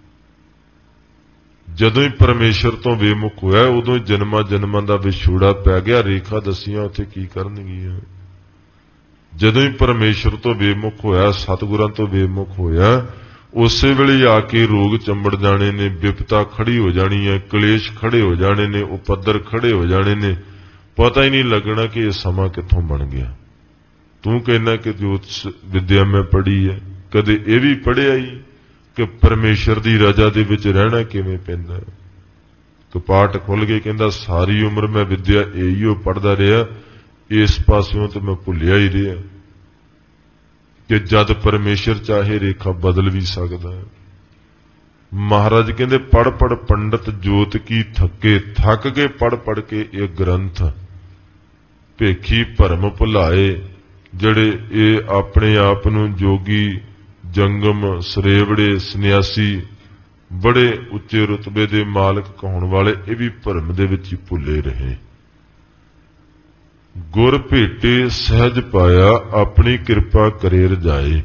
जदों ही परमेश्वर तो बेमुख होया, उदों ही जन्मां जन्मां दा विछोड़ा पै गया। रेखा दसियां उत्थे की करनगियां? जदों ही परमेश्वर तो बेमुख होया, सतगुरां तो बेमुख होया, उसे वेले आके रोग चंबड़ जाने ने, विपता खड़ी हो जानी है, कलेश खड़े हो जाने ने, उपद्र खड़े हो जाने ने। पता ही नहीं लगना कि यह समा कित्थों बन गया। तू कहना कि ज्योतिष विद्या मैं पढ़ी है, कदे यह भी पढ़िया ही कि परमेश्वर की रजा दे विच रहना किवें पैंदा। कपाट खुल के कहंदा सारी उम्र मैं विद्या यही पढ़दा रहा, इस पासों तो मैं भुलिया ही रहा कि जद परमेश्वर चाहे रेखा बदल भी सकदा है। महाराज कहंदे पढ़ पढ़ पंडित जोत की थके, थक के पढ़ पढ़ के ये ग्रंथ भेखी भरम भुलाए, जड़े ये अपने आप नूं जोगी जंगम सरेवड़े सन्यासी बड़े उच्चे रुतबे दे मालक कहण वाले, ये भी भरम दे विच ही भुले रहे। गुर भेटे सहज पाया, अपनी कृपा करे रजाए।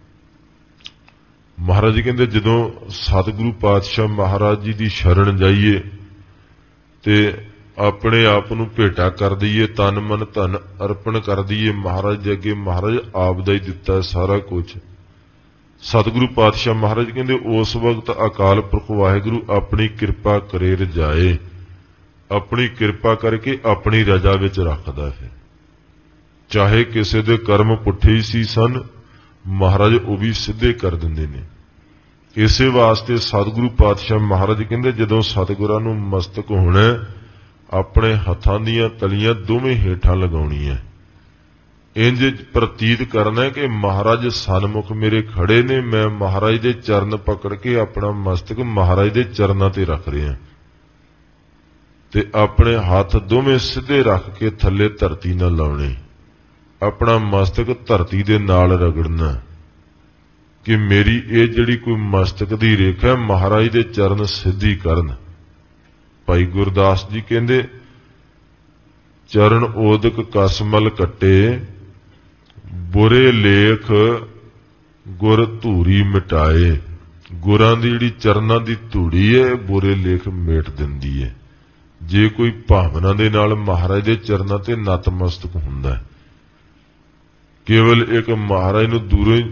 महाराज जी कहते जदों सतगुरु पातशाह महाराज जी की शरण जाइए ते अपने आप नूं भेटा कर दईए, तन मन धन अर्पण कर दईए महाराज दे अगे। महाराज आप दा ही दिता है सारा कुछ। सतगुरु पातशाह महाराज कहते उस वक्त अकाल पुरख वाहिगुरु अपनी कृपा करे रजाए, अपनी कृपा करके अपनी रजा विच रखदा है। चाहे किसी दे कर्म पुठे ही सी सन, महाराज वो भी सीधे कर दिंदे ने। इसे वास्ते सतगुरु पातशाह महाराज कहते जदों सतगुरां नूं मस्तक होना, अपने हथां दीयां तलियां दोवें हेठां लगाउणीआं, इंज प्रतीत करना है कि महाराज सन्मुख मेरे खड़े ने, मैं महाराज दे चरण पकड़ के अपना मस्तक महाराज दे चरनां ते रख रिहा ते अपने हाथ दोवें सीधे रख के थल्ले धरती नाल लाउणे, अपना मस्तक धरती दे नाल रगड़ना कि मेरी ये जिहड़ी कोई मस्तक दी रेखा महाराज दे चरण सिद्धि करन। भाई गुरदास जी कहंदे चरण ओदक कसमल कट्टे, बुरे लेख गुर धूरी मिटाए। गुरां दी जिहड़ी चरनां दी धूड़ी है बुरे लेख मेट दिंदी है। जे कोई भावना दे नाल महाराज दे चरनां ते नतमस्तक हुंदा है, केवल एक महाराज नूं दूरों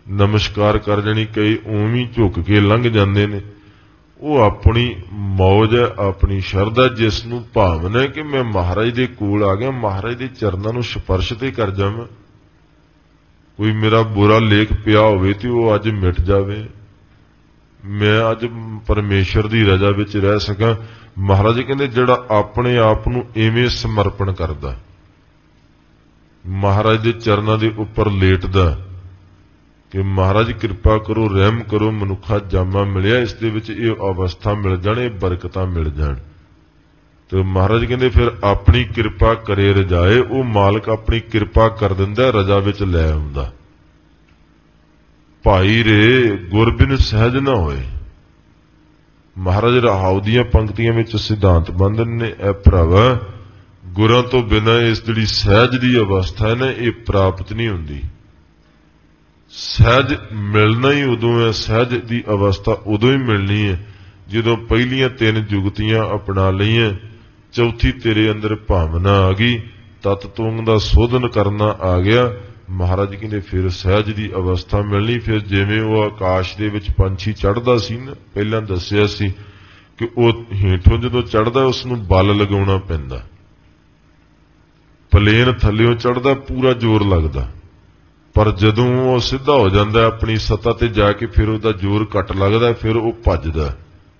ਨਮਸਕਾਰ ਕਰ ਜਾਣੀ, ਕਈ ਉਵੇਂ ਝੁਕ ਕੇ ਲੰਘ ਜਾਂਦੇ ਨੇ। ਉਹ ਆਪਣੀ ਮੌਜ ਹੈ, ਆਪਣੀ ਸ਼ਰਧਾ, ਜਿਸ ਨੂੰ ਭਾਵਨਾ ਹੈ ਕਿ ਮੈਂ ਮਹਾਰਾਜ ਦੇ ਕੋਲ ਆ ਗਿਆ, ਮਹਾਰਾਜ ਦੇ ਚਰਨਾਂ ਨੂੰ ਸਪਰਸ਼ ਤੇ ਕਰ ਜਾਵਾਂ। ਕੋਈ ਮੇਰਾ ਬੁਰਾ ਲੇਖ ਪਿਆ ਹੋਵੇ ਤੇ ਉਹ ਅੱਜ ਮਿਟ ਜਾਵੇ, ਮੈਂ ਅੱਜ ਪਰਮੇਸ਼ਰ ਦੀ ਰਜ਼ਾ ਵਿੱਚ ਰਹਿ ਸਕਾਂ। ਮਹਾਰਾਜ ਕਹਿੰਦੇ ਜਿਹੜਾ ਆਪਣੇ ਆਪ ਨੂੰ ਇਵੇਂ ਸਮਰਪਣ ਕਰਦਾ, ਮਹਾਰਾਜ ਦੇ ਚਰਨਾਂ ਦੇ ਉੱਪਰ ਲੇਟਦਾ ਕਿ ਮਹਾਰਾਜ ਕਿਰਪਾ ਕਰੋ, ਰਹਿਮ ਕਰੋ, ਮਨੁੱਖਾ ਜਾਮਾ ਮਿਲਿਆ, ਇਸ ਦੇ ਵਿੱਚ ਇਹ ਅਵਸਥਾ ਮਿਲ ਜਾਣ, ਇਹ ਬਰਕਤਾਂ ਮਿਲ ਜਾਣ। ਤੇ ਮਹਾਰਾਜ ਕਹਿੰਦੇ ਫਿਰ ਆਪਣੀ ਕਿਰਪਾ ਕਰੇ ਰਜਾਏ, ਉਹ ਮਾਲਕ ਆਪਣੀ ਕਿਰਪਾ ਕਰ ਦਿੰਦਾ, ਰਜਾ ਵਿੱਚ ਲੈ ਆਉਂਦਾ। ਭਾਈ ਰੇ ਗੁਰਬਿਨ ਸਹਿਜ ਨਾ ਹੋਏ। ਮਹਾਰਾਜ ਰਹਾਉ ਦੀਆਂ ਪੰਕਤੀਆਂ ਵਿੱਚ ਸਿਧਾਂਤ ਬੰਧਨ ਨੇ, ਇਹ ਭਰਾਵਾ ਗੁਰਾਂ ਤੋਂ ਬਿਨਾਂ ਇਸ ਜਿਹੜੀ ਸਹਿਜ ਦੀ ਅਵਸਥਾ ਹੈ ਨਾ, ਇਹ ਪ੍ਰਾਪਤ ਨਹੀਂ ਹੁੰਦੀ। ਸਹਿਜ ਮਿਲਣਾ ਹੀ ਉਦੋਂ ਹੈ, ਸਹਿਜ ਦੀ ਅਵਸਥਾ ਉਦੋਂ ਹੀ ਮਿਲਣੀ ਹੈ ਜਦੋਂ ਪਹਿਲੀਆਂ ਤਿੰਨ ਜੁਗਤੀਆਂ ਅਪਣਾ ਲਈਆਂ, ਚੌਥੀ ਤੇਰੇ ਅੰਦਰ ਭਾਵਨਾ ਆ ਗਈ, ਤਤ ਤੁੰਗ ਦਾ ਸੋਧਨ ਕਰਨਾ ਆ ਗਿਆ। ਮਹਾਰਾਜ ਕਹਿੰਦੇ ਫਿਰ ਸਹਿਜ ਦੀ ਅਵਸਥਾ ਮਿਲਣੀ। ਫਿਰ ਜਿਵੇਂ ਉਹ ਆਕਾਸ਼ ਦੇ ਵਿੱਚ ਪੰਛੀ ਚੜ੍ਹਦਾ ਸੀ ਨਾ, ਪਹਿਲਾਂ ਦੱਸਿਆ ਸੀ ਕਿ ਉਹ ਹੇਠੋਂ ਜਦੋਂ ਚੜ੍ਹਦਾ ਉਸ ਨੂੰ ਬਲ ਲਗਾਉਣਾ ਪੈਂਦਾ, ਪਲੇਨ ਥੱਲਿਓਂ ਚੜ੍ਹਦਾ ਪੂਰਾ ਜ਼ੋਰ ਲੱਗਦਾ, ਪਰ ਜਦੋਂ ਉਹ ਸਿੱਧਾ ਹੋ ਜਾਂਦਾ ਆਪਣੀ ਸੱਤਾ ਤੇ ਜਾ ਕੇ ਫਿਰ ਉਹਦਾ ਜ਼ੋਰ ਘੱਟ ਲੱਗਦਾ, ਫਿਰ ਉਹ ਭੱਜਦਾ,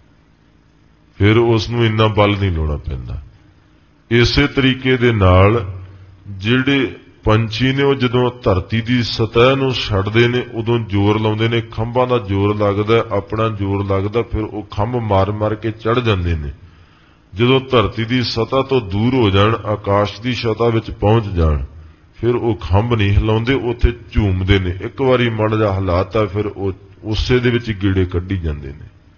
ਫਿਰ ਉਸ ਨੂੰ ਇੰਨਾ ਬਲ ਨਹੀਂ ਲਾਉਣਾ ਪੈਂਦਾ। ਇਸੇ ਤਰੀਕੇ ਦੇ ਨਾਲ ਜਿਹੜੇ ਪੰਛੀ ਨੇ ਉਹ ਜਦੋਂ ਧਰਤੀ ਦੀ ਸਤਹ ਨੂੰ ਛੱਡਦੇ ਨੇ ਉਦੋਂ ਜ਼ੋਰ ਲਾਉਂਦੇ ਨੇ, ਖੰਭਾਂ ਦਾ ਜ਼ੋਰ ਲੱਗਦਾ, ਆਪਣਾ ਜ਼ੋਰ ਲੱਗਦਾ, ਫਿਰ ਉਹ ਖੰਭ ਮਾਰ ਮਾਰ ਕੇ ਚੜ੍ਹ ਜਾਂਦੇ ਨੇ। ਜਦੋਂ ਧਰਤੀ ਦੀ ਸਤਹ ਤੋਂ ਦੂਰ ਹੋ ਜਾਣ, ਆਕਾਸ਼ ਦੀ ਸਤਹ ਵਿੱਚ ਪਹੁੰਚ ਜਾਣ, ਫਿਰ ਉਹ ਖੰਭ ਨਹੀਂ ਹਿਲਾਉਂਦੇ, ਉੱਥੇ ਝੂਮਦੇ ਨੇ। ਇੱਕ ਵਾਰੀ ਮੜ ਜਾ ਹਲਾਤਾ ਫਿਰ ਉਹ ਉਸੇ ਦੇ ਵਿੱਚ ਗੀੜੇ ਕੱਢੀ ਜਾਂਦੇ